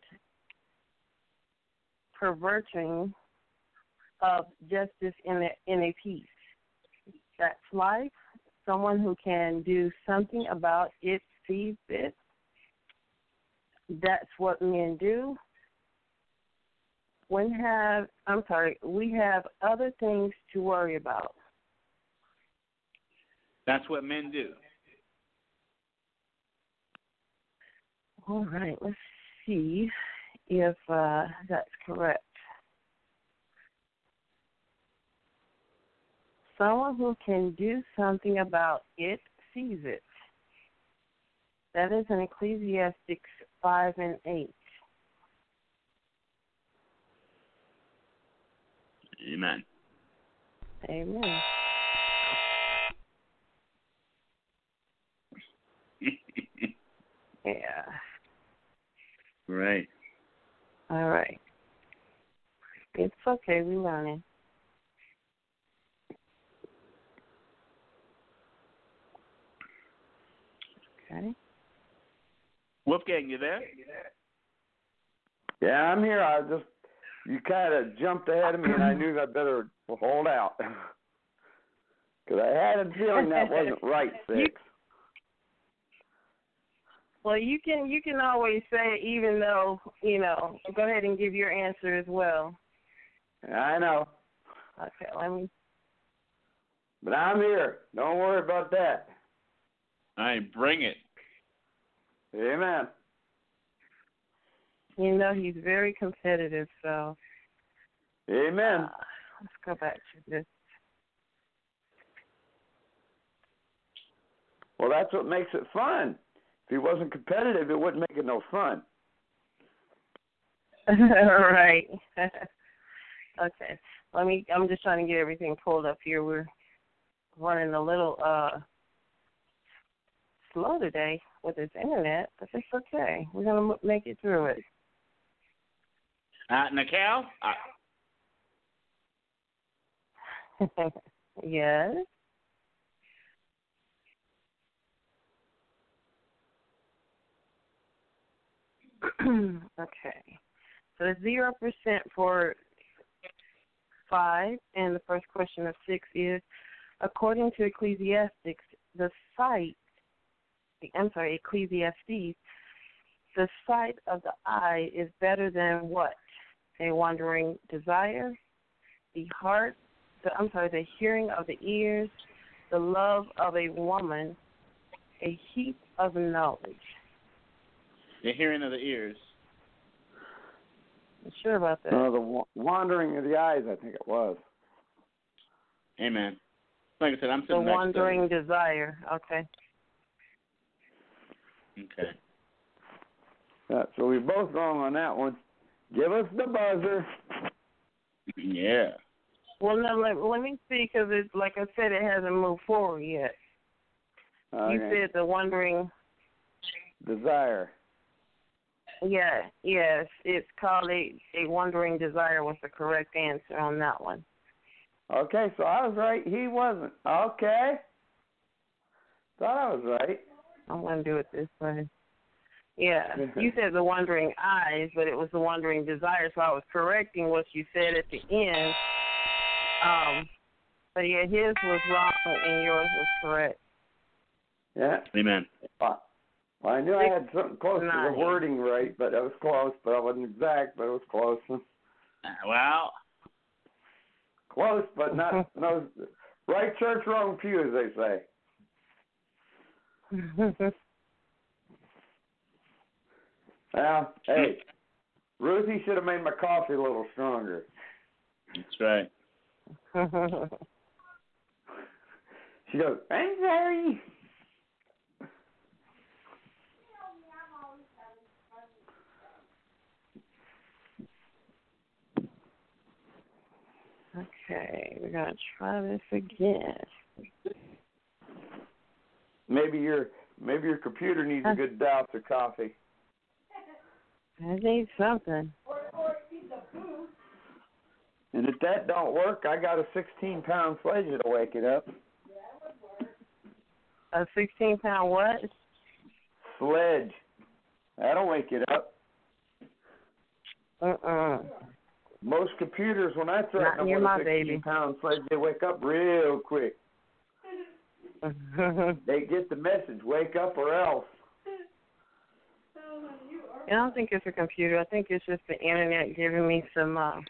perverting of justice in a, in a peace? That's life. Someone who can do something about it sees it. That's what men do. When have I'm sorry, we have other things to worry about. That's what men do. All right, let's see if uh, that's correct. Someone who can do something about it sees it. That is in Ecclesiastes five and eight. Amen. Amen. Yeah. Right. All right. It's okay. We're learning. Okay. Wolfgang, you there? Yeah, I'm here. I just, you kind of jumped ahead of me, and I knew I better hold out. Because I had a feeling that wasn't right, Six. You, well, you can you can always say it, even though, you know, go ahead and give your answer as well. I know. Okay, let me. But I'm here. Don't worry about that. All right, bring it. Amen. You know, he's very competitive, so. Amen. Uh, let's go back to this. Well, that's what makes it fun. If he wasn't competitive, it wouldn't make it no fun. Right. Okay. Let me. I'm just trying to get everything pulled up here. We're running a little uh, slow today with this internet, but it's okay. We're gonna make it through it. Uh, Nicole? Uh, Yes. Okay. So it's zero percent for five, and the first question of six is, according to Ecclesiastics, the sight, I'm sorry, Ecclesiastes, the sight of the eye is better than what? A wandering desire, the heart, the, I'm sorry, the hearing of the ears, the love of a woman, a heap of knowledge. the hearing of the ears. I'm sure about that. No, the wa- wandering of the eyes, I think it was. Amen. Like I said, I'm The sitting next wandering to desire. Okay. Okay. Yeah, so we're both wrong on that one. Give us the buzzer. Yeah. Well, no, let, let me see, because it's like I said, it hasn't moved forward yet. Okay. You said the wandering. Desire. Yeah, yes, it's called a, a wandering desire was the correct answer on that one. Okay, so I was right. He wasn't. Okay. Thought I was right. I'm going to do it this way. Yeah, you said the wandering eyes, but it was the wandering desire, so I was correcting what you said at the end. Um, but yeah, his was wrong and yours was correct. Yeah. Amen. Well, I knew I had something close to Nine. the wording right, but it was close. But I wasn't exact, but it was close. Uh, well, Close, but not no right church, wrong pew, as they say. Well, hey, Ruthie should have made my coffee a little stronger. that's right. She goes, I'm sorry. Okay, we're going to try this again. Maybe your maybe your computer needs a good douse of coffee. I need something. And if that don't work, I got a sixteen pound sledge that'll wake it up. A sixteen pound what? Sledge. That'll wake it up. Uh-uh. Most computers, when I throw Not them near with my a sixteen baby. pound sledge, they wake up real quick. They get the message, wake up or else. I don't think it's a computer. I think it's just the internet giving me some. Uh,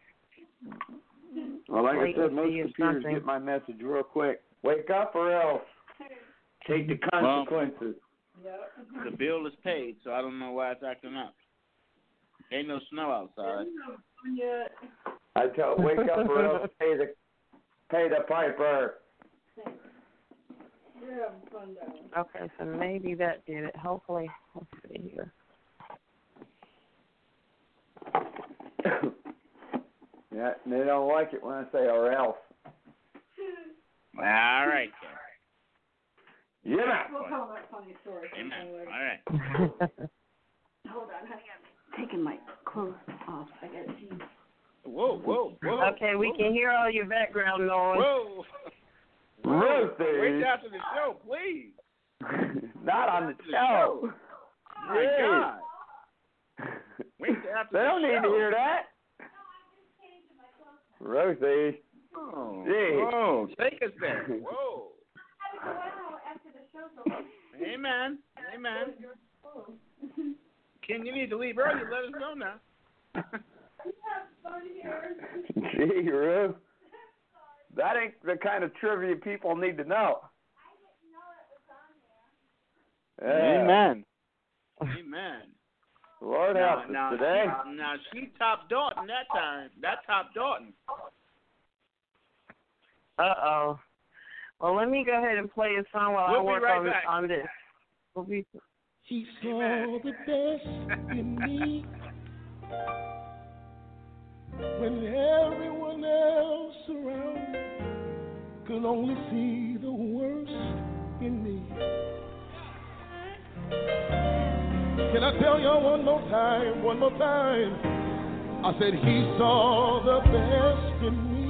Well, like I said, most latency or computers something. get my message real quick. Wake up or else. Take the consequences. The bill is paid, so I don't know why it's acting up. Ain't no snow outside. I tell wake up or else pay the pay the piper. Okay, so maybe that did it. Hopefully, let's see here. Yeah, and they don't like it when I say or else. All right. Yeah. We'll tell that funny story. Amen. All right. Hold on, honey. I'm taking my clothes off. I got to see. Whoa, whoa, whoa. Okay, we can hear all your background noise. Whoa. Ruthie. Wait after the show, please. Not on the show. My God. Wait after They don't the need show. to hear that. Rosie. Oh, Gee. whoa, take us there. Whoa. Amen. Amen. Ken, you need to leave early. Let us know now. Gee, Ruth. That ain't the kind of trivia people need to know. Yeah. Amen. Amen. Lord now, help us now, today. She, now she topped Dalton that time. That topped Dalton. Uh oh. Well, let me go ahead and play a song while We'll I be work right on back. on this. We'll be. She saw the best in me when everyone else around me could only see the worst in me. Can I tell y'all one more time, one more time? I said he saw the best in me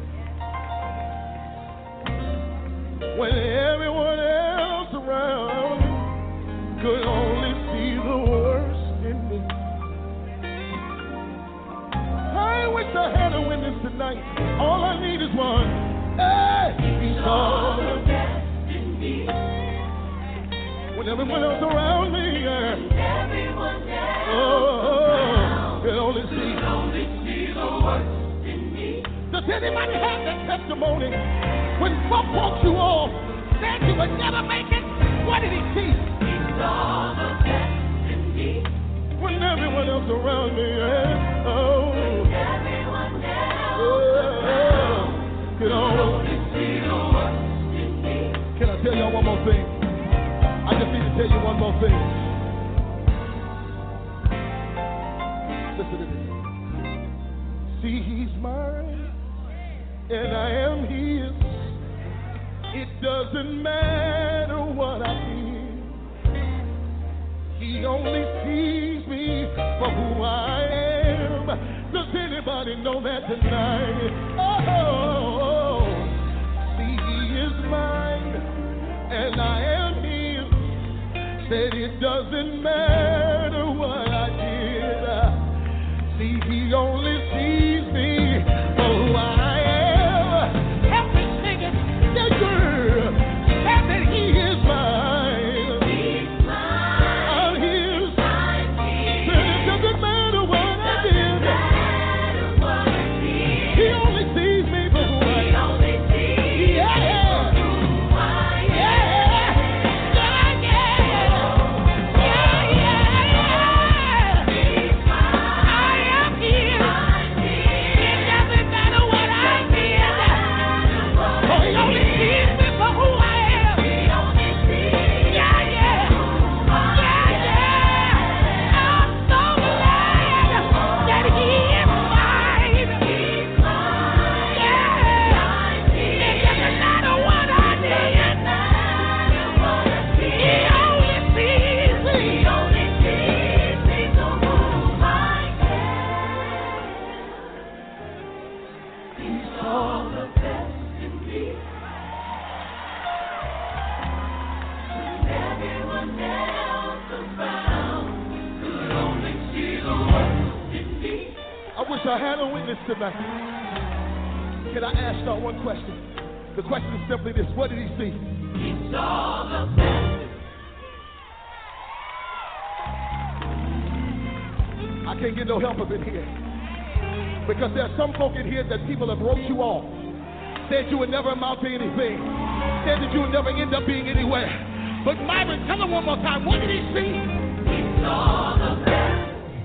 when everyone else around me could only see the worst in me. I wish I had a witness tonight. All I need is one. Hey, he saw the best in me when everyone else around me, yeah. Everyone else oh, could only see, could only see the worst in me. Does anybody have that testimony? When folk walked you off, said you would never make it, what did he see? He saw the best in me. When everyone else around me, yeah. Oh, when everyone else oh, around could only see the worst in me. Can I tell y'all one more thing? I just need to tell you one more thing. Listen to this. See, he's mine, and I am his. It doesn't matter what I did. He only sees me for who I am. Does anybody know that tonight? Oh, see, he is mine, and I am his. Said it doesn't matter what I did. See, he only sees me for who I am. Help me sing it, yeah, girl. Say that he is mine. He's mine. I'm his. I'm his. Said it doesn't matter what I did. Matter what I did. He only sees me for who I am. He only sees yeah. me for who I am. Yeah. I had a witness tonight. Can I ask y'all one question? The question is simply this: what did he see? He saw the best. I can't get no help up in here because there are some folk in here that people have wrote you off, said you would never amount to anything, said that you would never end up being anywhere. But Myron, tell him one more time: what did he see? He saw the best.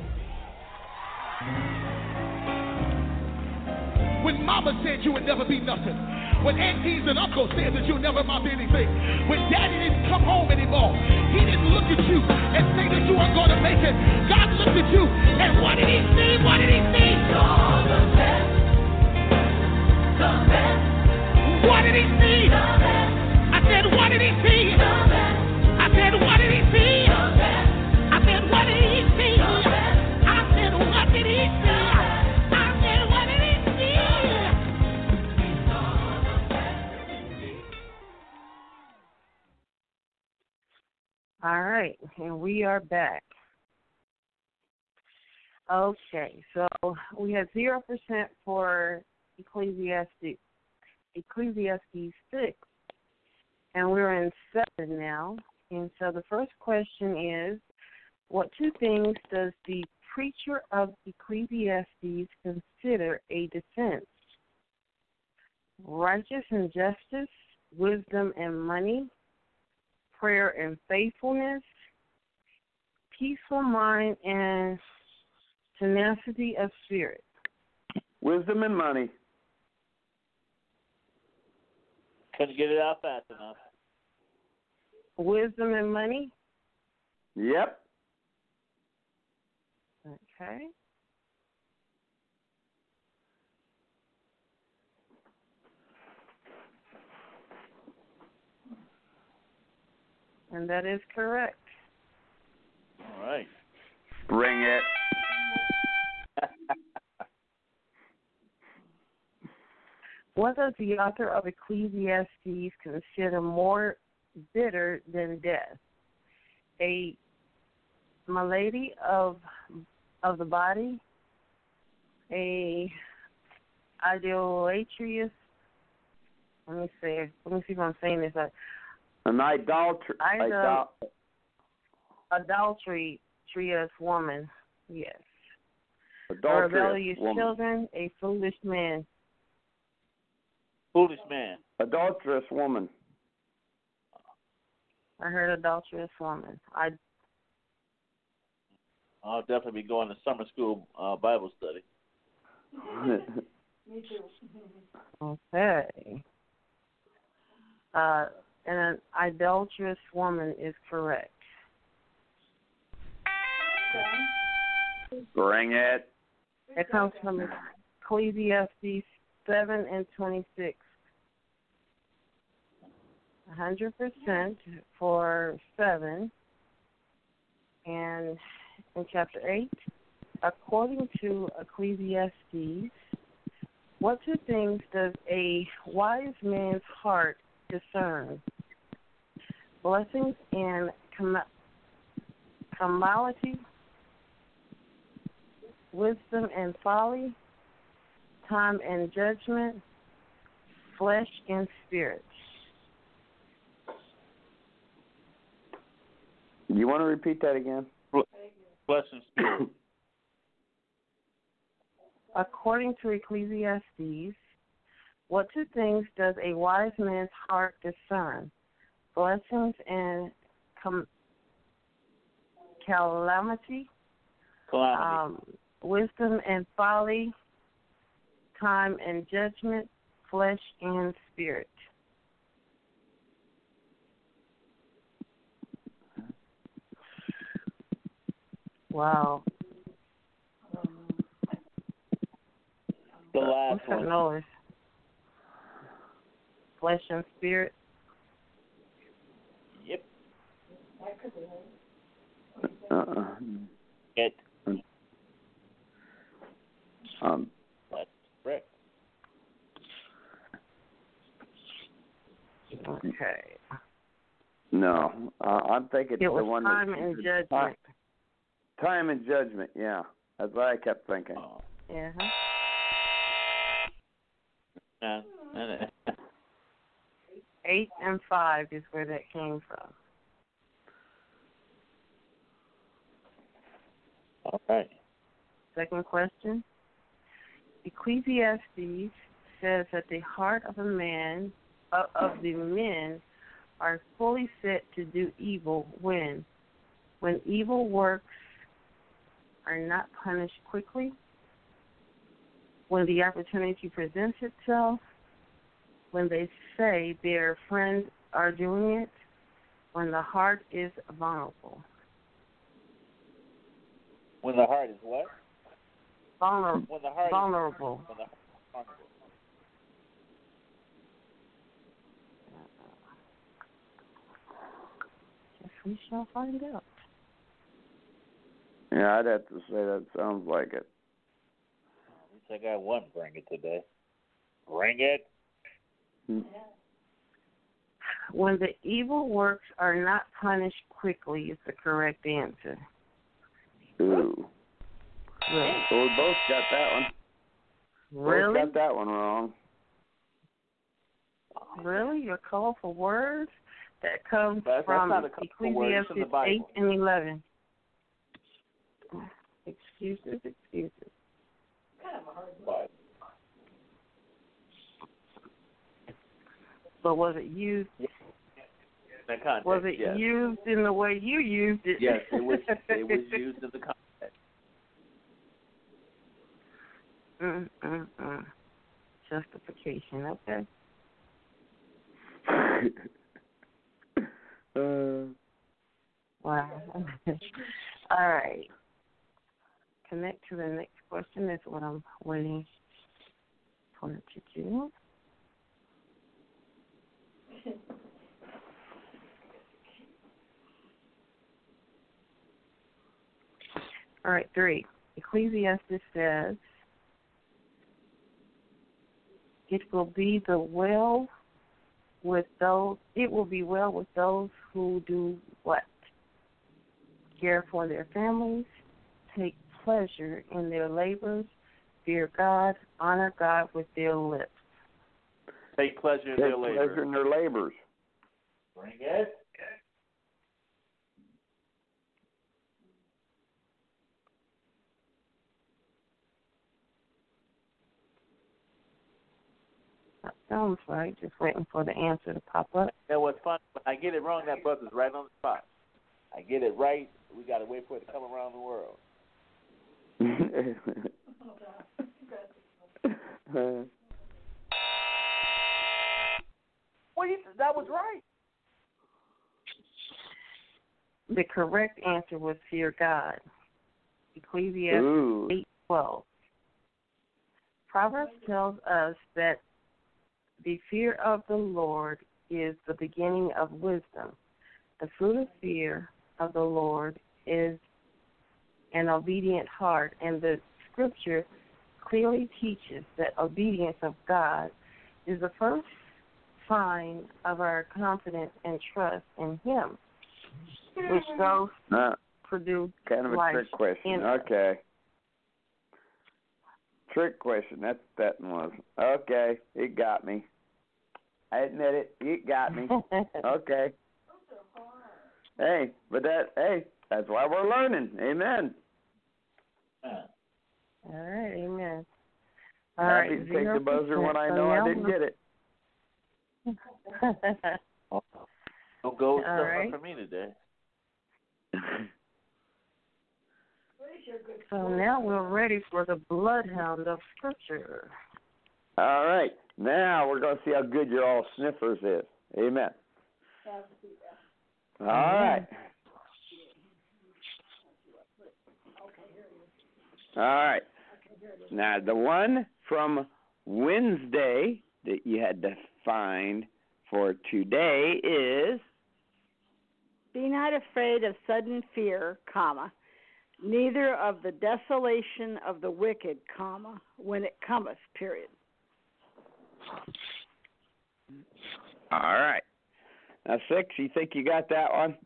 When mama said you would never be nothing. When aunties and uncles said that you'd never amount to anything. When daddy didn't come home anymore. He didn't look at you and say that you weren't going to make it. God looked at you and what did he see? What did he see? You're the best. The best. What did he see? The best. I said, what did he see? The best. I said, what did he see? The best. I said, what did he see? The best. I said, what did he see? All right, and we are back. Okay, so we had zero percent for Ecclesiastes, Ecclesiastes six, and we're in seven now. And so the first question is, what two things does the preacher of Ecclesiastes consider a defense? Righteous and justice, wisdom and money, prayer and faithfulness, peaceful mind and tenacity of spirit. Wisdom and money. Couldn't get it out fast enough. Wisdom and money. Yep. Okay. And that is correct. All right. Bring it. What does the author of Ecclesiastes consider more bitter than death? A malady of of the body, a idolatrous. Let me say. Let me see if I'm saying this right. An idolatry. Idol, adultery, trious woman. Yes. Adulterous a rebellious woman. children, a foolish man. Foolish man. Adulterous woman. I heard adulterous woman. I. I'll definitely be going to summer school uh, Bible study. Me too. Okay. Uh, and an adulterous woman is correct. Bring it. It comes from Ecclesiastes seven and twenty-six. one hundred percent for seven. And in chapter eight, according to Ecclesiastes, what two things does a wise man's heart discern? Blessings and com- calamity, wisdom and folly, time and judgment, flesh and spirit. You want to repeat that again? Flesh and spirit. According to Ecclesiastes, what two things does a wise man's heart discern? Blessings and com- calamity, Calamity. um, wisdom and folly, time and judgment, flesh and spirit. Wow. The last What's that one. noise? Flesh and spirit. Yep. Uh-uh. It. Um. That's correct. Okay. No, uh, I'm thinking It the was one time that and judgment. Time and judgment. Yeah, that's what I kept thinking. Oh. Yeah. And, and, Eight and five is where that came from. all right. Second question. Ecclesiastes says that the heart of a man, uh, of the men, are fully set to do evil when, when evil works are not punished quickly, when the opportunity presents itself, when they say their friends are doing it, when the heart is vulnerable. When the heart is what? Vulner- When the heart vulnerable. Is, when the heart is vulnerable. Guess we shall find out. Yeah, I'd have to say that sounds like it. At least I got one bring it today. Bring it. When the evil works are not punished quickly is the correct answer. Ooh. Really? So we both got that one. Really? Both got that one wrong. Really? Your colorful words? That comes That's- that's from not a colorful word. It's in the Ecclesiastes Bible. eight and eleven. Excuses, excuses. But But was it used that context. Was it yes. used in the way you used it? Yes, it was. It was used in the context. mm, mm, mm. Justification, okay. uh, Wow. All right. Connect to the next question. That's what I'm waiting for it to do. All right, three. Ecclesiastes says, it will be the well with those, it will be well with those who do what? Care for their families, take pleasure in their labors, fear God, honor God with their lips. Take pleasure in take their labor. pleasure in their labors. Bring it. That sounds right. Just waiting for the answer to pop up. Now, what's fun, when I get it wrong, that brother's right on the spot. I get it right, we got to wait for it to come around the world. Well, you, that was right. The correct answer was fear God. Ecclesiastes eight twelve. Proverbs tells us that the fear of the Lord is the beginning of wisdom. The fruit of fear of the Lord is an obedient heart, and the scripture clearly teaches that obedience of God is the first sign of our confidence and trust in Him, which goes uh, produce kind of a life trick question. in Okay. Trick question. That's that one was. Okay, it got me. I admit it. It got me. Okay. Hey, but that hey, that's why we're learning. Amen. All right, amen. All Happy right, to take the buzzer when I know I didn't get it. No gold All stuff right. for me today. So now we're ready for the bloodhound of Scripture. All right. Now we're going to see how good your all sniffers is. Amen. All right. All right. Now, the one from Wednesday that you had to find for today is... Be not afraid of sudden fear, comma, neither of the desolation of the wicked, comma, when it cometh, period. All right. Now, Six, you think you got that one?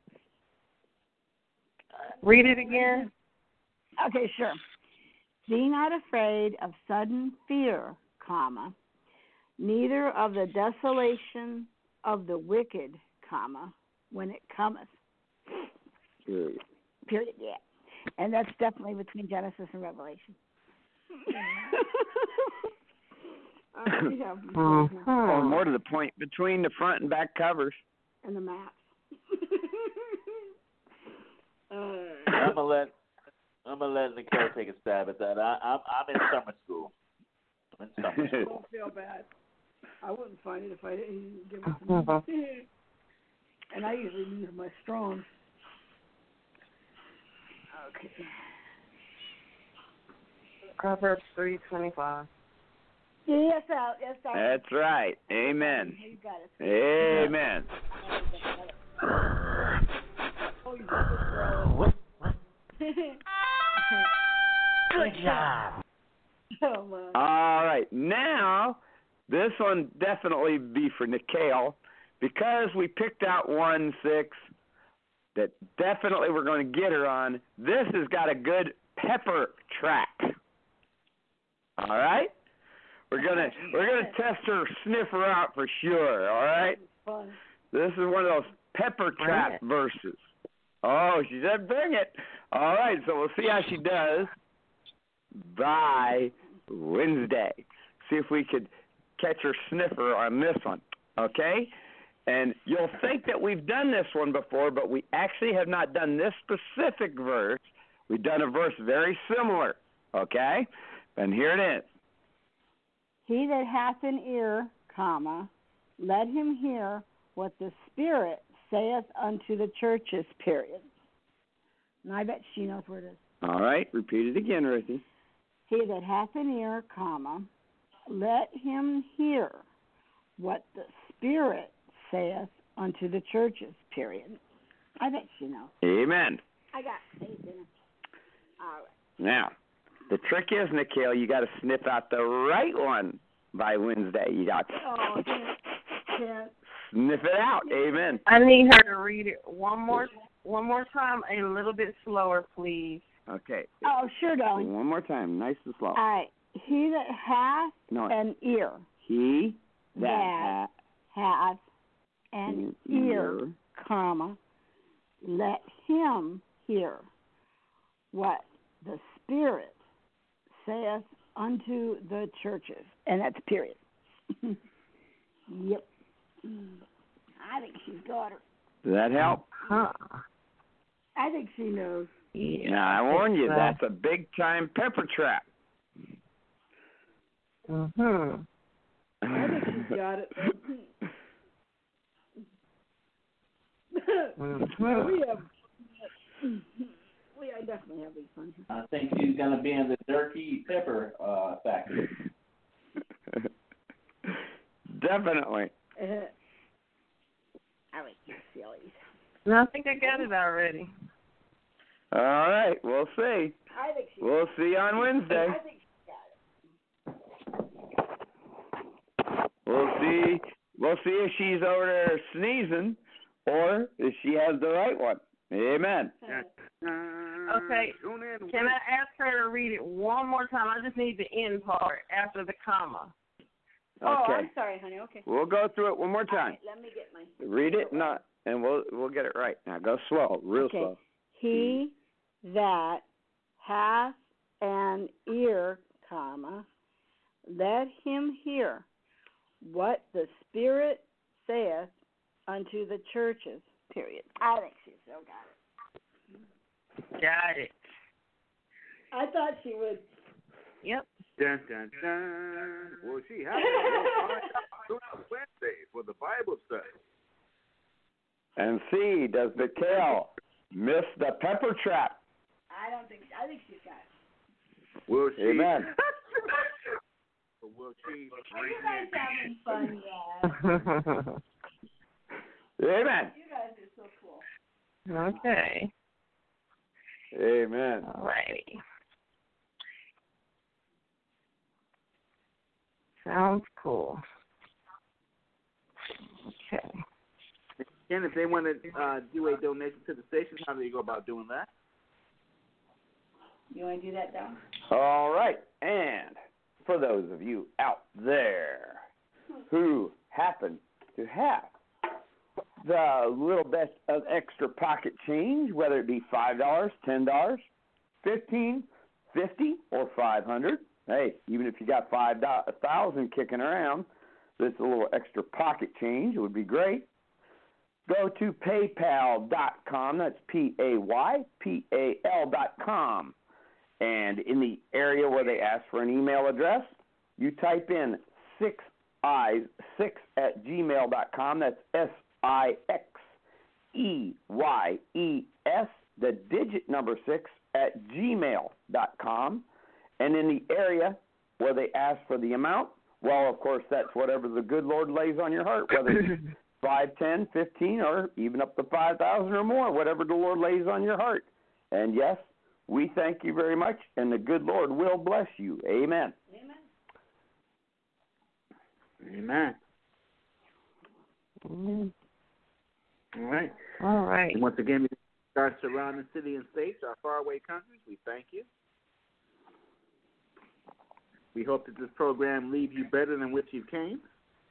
Read it again. Okay, sure. Be not afraid of sudden fear, comma, neither of the desolation of the wicked, comma, when it cometh. Period. Period, yeah. And that's definitely between Genesis and Revelation. uh, we have Uh-huh. Or more to the point, between the front and back covers. and the maps. uh, I'm gonna let I'm gonna let Nicole take a stab at that. I, I'm I'm in summer school. I'm in summer school. Don't feel bad. I wouldn't find it if I didn't give it to me. And I usually use my strong. Okay. Proverbs three twenty-five. Yes, out. Yes, out. That's right. Amen. You got it. Amen. Oh, you good Good job. Oh, man. All right. Now, this one definitely be for Nicole, because we picked out one, Six, that definitely we're going to get her on. This has got a good pepper track. All right? We're gonna we're gonna test her sniffer out for sure. All right. Fun. This is one of those pepper trap verses. Oh, she said bring it. All right, so we'll see how she does by Wednesday. See if we could catch her sniffer on this one. Okay. And you'll think that we've done this one before, but we actually have not done this specific verse. We've done a verse very similar, okay? And here it is. He that hath an ear, comma, let him hear what the Spirit saith unto the churches, period. And I bet she knows where it is. All right, repeat it again, Ruthie. He that hath an ear, comma, let him hear what the Spirit saith unto the churches, period. I bet she knows. Amen. I got faith in it. All right. Now, the trick is, Nikhil, you got to sniff out the right one by Wednesday. You got to Oh, can't. sniff it out. Amen. I need her to read it one more one more time, a little bit slower, please. Okay. Oh, sure, darling. One more time, nice and slow. All right. He that hath No. an ear. He that, that hath an ear, ear, comma, let him hear what the Spirit saith unto the churches. And that's period. Yep. I think she's got her. Does that help? Huh. I think she knows. Yeah, Now, I warn you, so. that's a big-time pepper trap. Mm-hmm. I think she's got it. Mm-hmm. we have, we I definitely have these fun. I think she's going to be in the Durkee Pepper uh, factory. Definitely. Uh, I like you sillies. No, I think I got it already. All right, we'll see. I think she We'll see on Wednesday. I think she got it. We'll see. We'll see if she's over there sneezing, or if she has the right one. Amen. Okay. Can I ask her to read it one more time? I just need the end part after the comma. Oh, Okay. I'm sorry, honey. Okay. We'll go through it one more All time. right, let me get my. Read it, not, and we'll we'll get it right. Now go slow, real Okay. slow. He that hath an ear, comma, let him hear what the Spirit saith unto the churches, period. I think she still got it. Got it. I thought she would. Yep. Dun, dun, dun. Well, she has it on Wednesdays for the Bible study. And see, does Mikhail miss the pepper trap? I don't think. I think she's got it. Will she? Amen. Will she? Are you guys having fun yet? Amen. You guys are so cool. Okay. Amen. All righty. Sounds cool. Okay. And if they want to uh, do a donation to the station, how do you go about doing that? You want to do that, Don? All right. And for those of you out there who happen to have the little bit of extra pocket change, whether it be five dollars, ten dollars, fifteen dollars, fifty dollars, or five hundred dollars, hey, even if you got five thousand dollars kicking around, this a little extra pocket change, it would be great. Go to paypal dot com. That's P A Y P A L dot com. And in the area where they ask for an email address, you type in six eyes six at gmail dot com. That's S I X E Y E S, the digit number six, at gmail dot com. And in the area where they ask for the amount, well, of course, that's whatever the good Lord lays on your heart, whether it's five, ten, fifteen, or even up to five thousand or more, whatever the Lord lays on your heart. And yes, we thank you very much, and the good Lord will bless you. Amen. Amen. Mm. All right. All right. And once again, our surrounding city and states, our faraway countries, we thank you. We hope that this program leaves you better than which you came.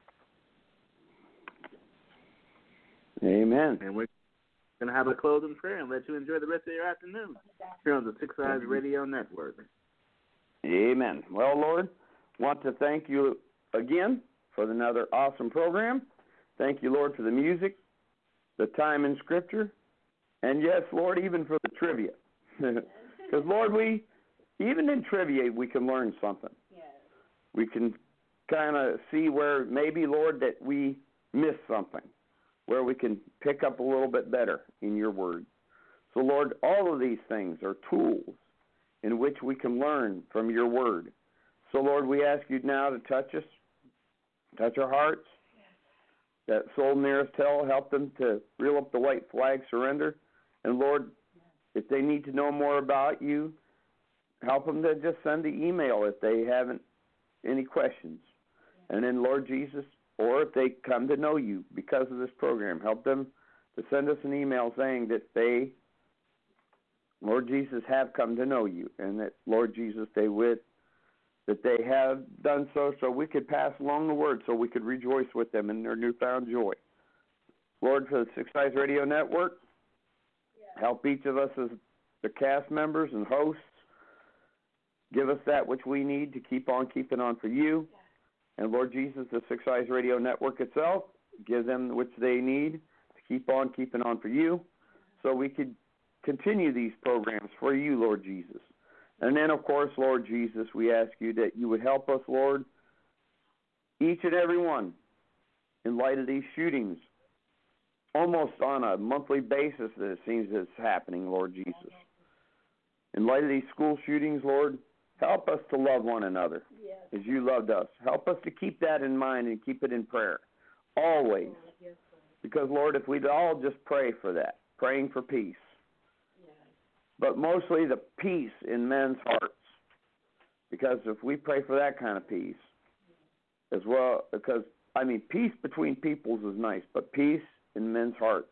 Amen. And we're going to have a closing prayer and let you enjoy the rest of your afternoon here on the Six Eyes Radio Network. Amen. Well, Lord, want to thank you again for another awesome program. Thank you, Lord, for the music, the time in Scripture, and yes, Lord, even for the trivia. Because, Lord, we, even in trivia, we can learn something. Yes. We can kind of see where maybe, Lord, that we missed something, where we can pick up a little bit better in your word. So, Lord, all of these things are tools in which we can learn from your word. So, Lord, we ask you now to touch us, touch our hearts. That soul nearest hell, help them to reel up the white flag, surrender. And, Lord, if they need to know more about you, help them to just send the email if they haven't any questions. And then, Lord Jesus, or if they come to know you because of this program, help them to send us an email saying that they, Lord Jesus, have come to know you, and that, Lord Jesus, they would, that they have done so so we could pass along the word, so we could rejoice with them in their newfound joy. Lord, for the Six Eyes Radio Network, help each of us as the cast members and hosts. Give us that which we need to keep on keeping on for you. And Lord Jesus, the Six Eyes Radio Network itself, give them which they need to keep on keeping on for you, so we could continue these programs for you, Lord Jesus. And then, of course, Lord Jesus, we ask you that you would help us, Lord, each and every one, in light of these shootings, almost on a monthly basis that it seems it's happening, Lord Jesus. In light of these school shootings, Lord, help us to love one another yes. as you loved us. Help us to keep that in mind and keep it in prayer, always. Yes, because, Lord, if we'd all just pray for that, praying for peace, but mostly the peace in men's hearts. Because if we pray for that kind of peace, as well, because, I mean, peace between peoples is nice, but peace in men's hearts,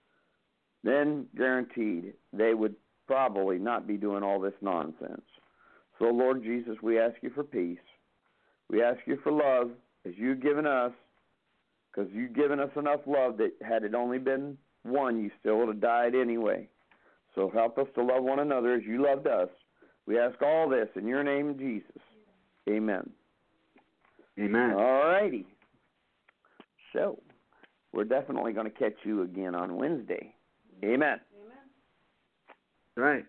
then guaranteed they would probably not be doing all this nonsense. So, Lord Jesus, we ask you for peace. We ask you for love, as you've given us, because you've given us enough love that had it only been one, you still would have died anyway. So help us to love one another as you loved us. We ask all this in your name, Jesus. Amen. Amen. All righty. So we're definitely going to catch you again on Wednesday. Amen. Right.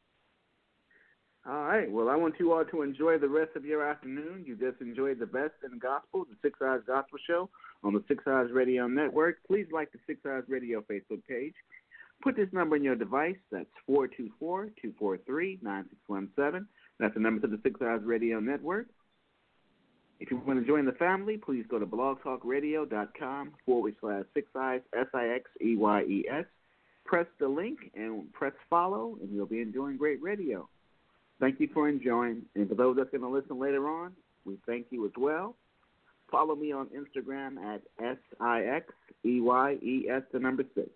All right. Well, I want you all to enjoy the rest of your afternoon. You just enjoyed the best in gospel, the Six Eyes Gospel Show on the Six Eyes Radio Network. Please like the Six Eyes Radio Facebook page. Put this number in your device. That's four two four, two four three, nine six one seven. That's the number to the Six Eyes Radio Network. If you want to join the family, please go to blogtalkradio.com forward slash Six Eyes, S I X E Y E S. Press the link and press follow, and you'll be enjoying great radio. Thank you for enjoying. And for those that's going to listen later on, we thank you as well. Follow me on Instagram at S I X E Y E S, the number six.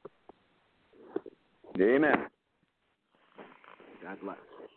Amen. God bless.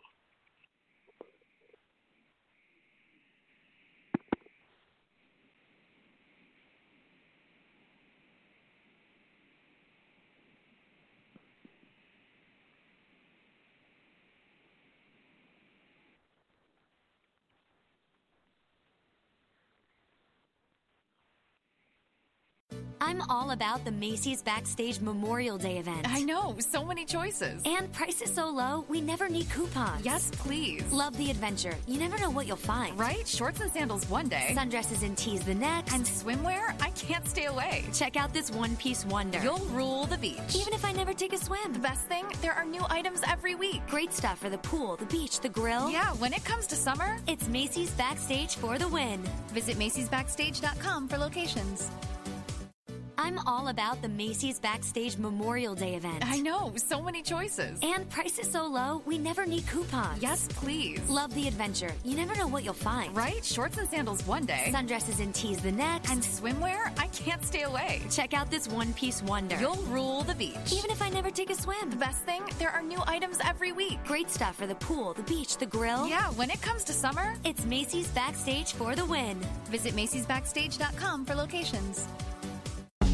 I'm all about the Macy's Backstage Memorial Day event. I know, so many choices. And prices so low, we never need coupons. Yes, please. Love the adventure. You never know what you'll find. Right? Shorts and sandals one day. Sundresses and tees the next. And swimwear? I can't stay away. Check out this one-piece wonder. You'll rule the beach. Even if I never take a swim. The best thing, there are new items every week. Great stuff for the pool, the beach, the grill. Yeah, when it comes to summer, it's Macy's Backstage for the win. Visit Macy's Backstage dot com for locations. I'm all about the Macy's Backstage Memorial Day event. I know, so many choices. And prices so low, we never need coupons. Yes, please. Love the adventure. You never know what you'll find. Right? Shorts and sandals one day. Sundresses and tees the next. And swimwear? I can't stay away. Check out this one-piece wonder. You'll rule the beach. Even if I never take a swim. The best thing, there are new items every week. Great stuff for the pool, the beach, the grill. Yeah, when it comes to summer, it's Macy's Backstage for the win. Visit Macy's Backstage dot com for locations.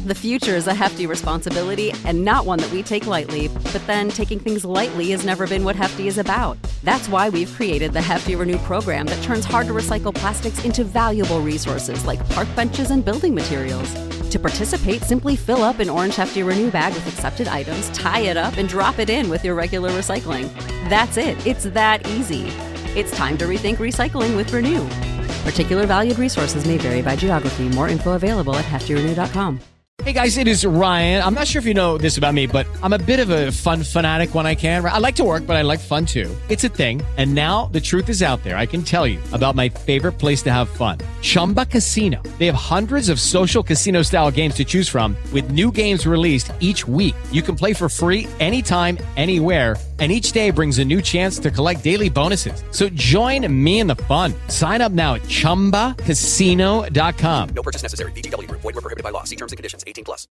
The future is a hefty responsibility and not one that we take lightly. But then taking things lightly has never been what Hefty is about. That's why we've created the Hefty Renew program that turns hard to recycle plastics into valuable resources like park benches and building materials. To participate, simply fill up an orange Hefty Renew bag with accepted items, tie it up, and drop it in with your regular recycling. That's it. It's that easy. It's time to rethink recycling with Renew. Particular valued resources may vary by geography. More info available at hefty renew dot com. Hey guys, it is Ryan. I'm not sure if you know this about me, but I'm a bit of a fun fanatic when I can. I like to work, but I like fun too. It's a thing. And now the truth is out there. I can tell you about my favorite place to have fun. Chumba Casino. They have hundreds of social casino style games to choose from with new games released each week. You can play for free anytime, anywhere. And each day brings a new chance to collect daily bonuses. So join me in the fun. Sign up now at chumba casino dot com. No purchase necessary. V G W Group. Void where prohibited by law. See terms and conditions. eighteen plus.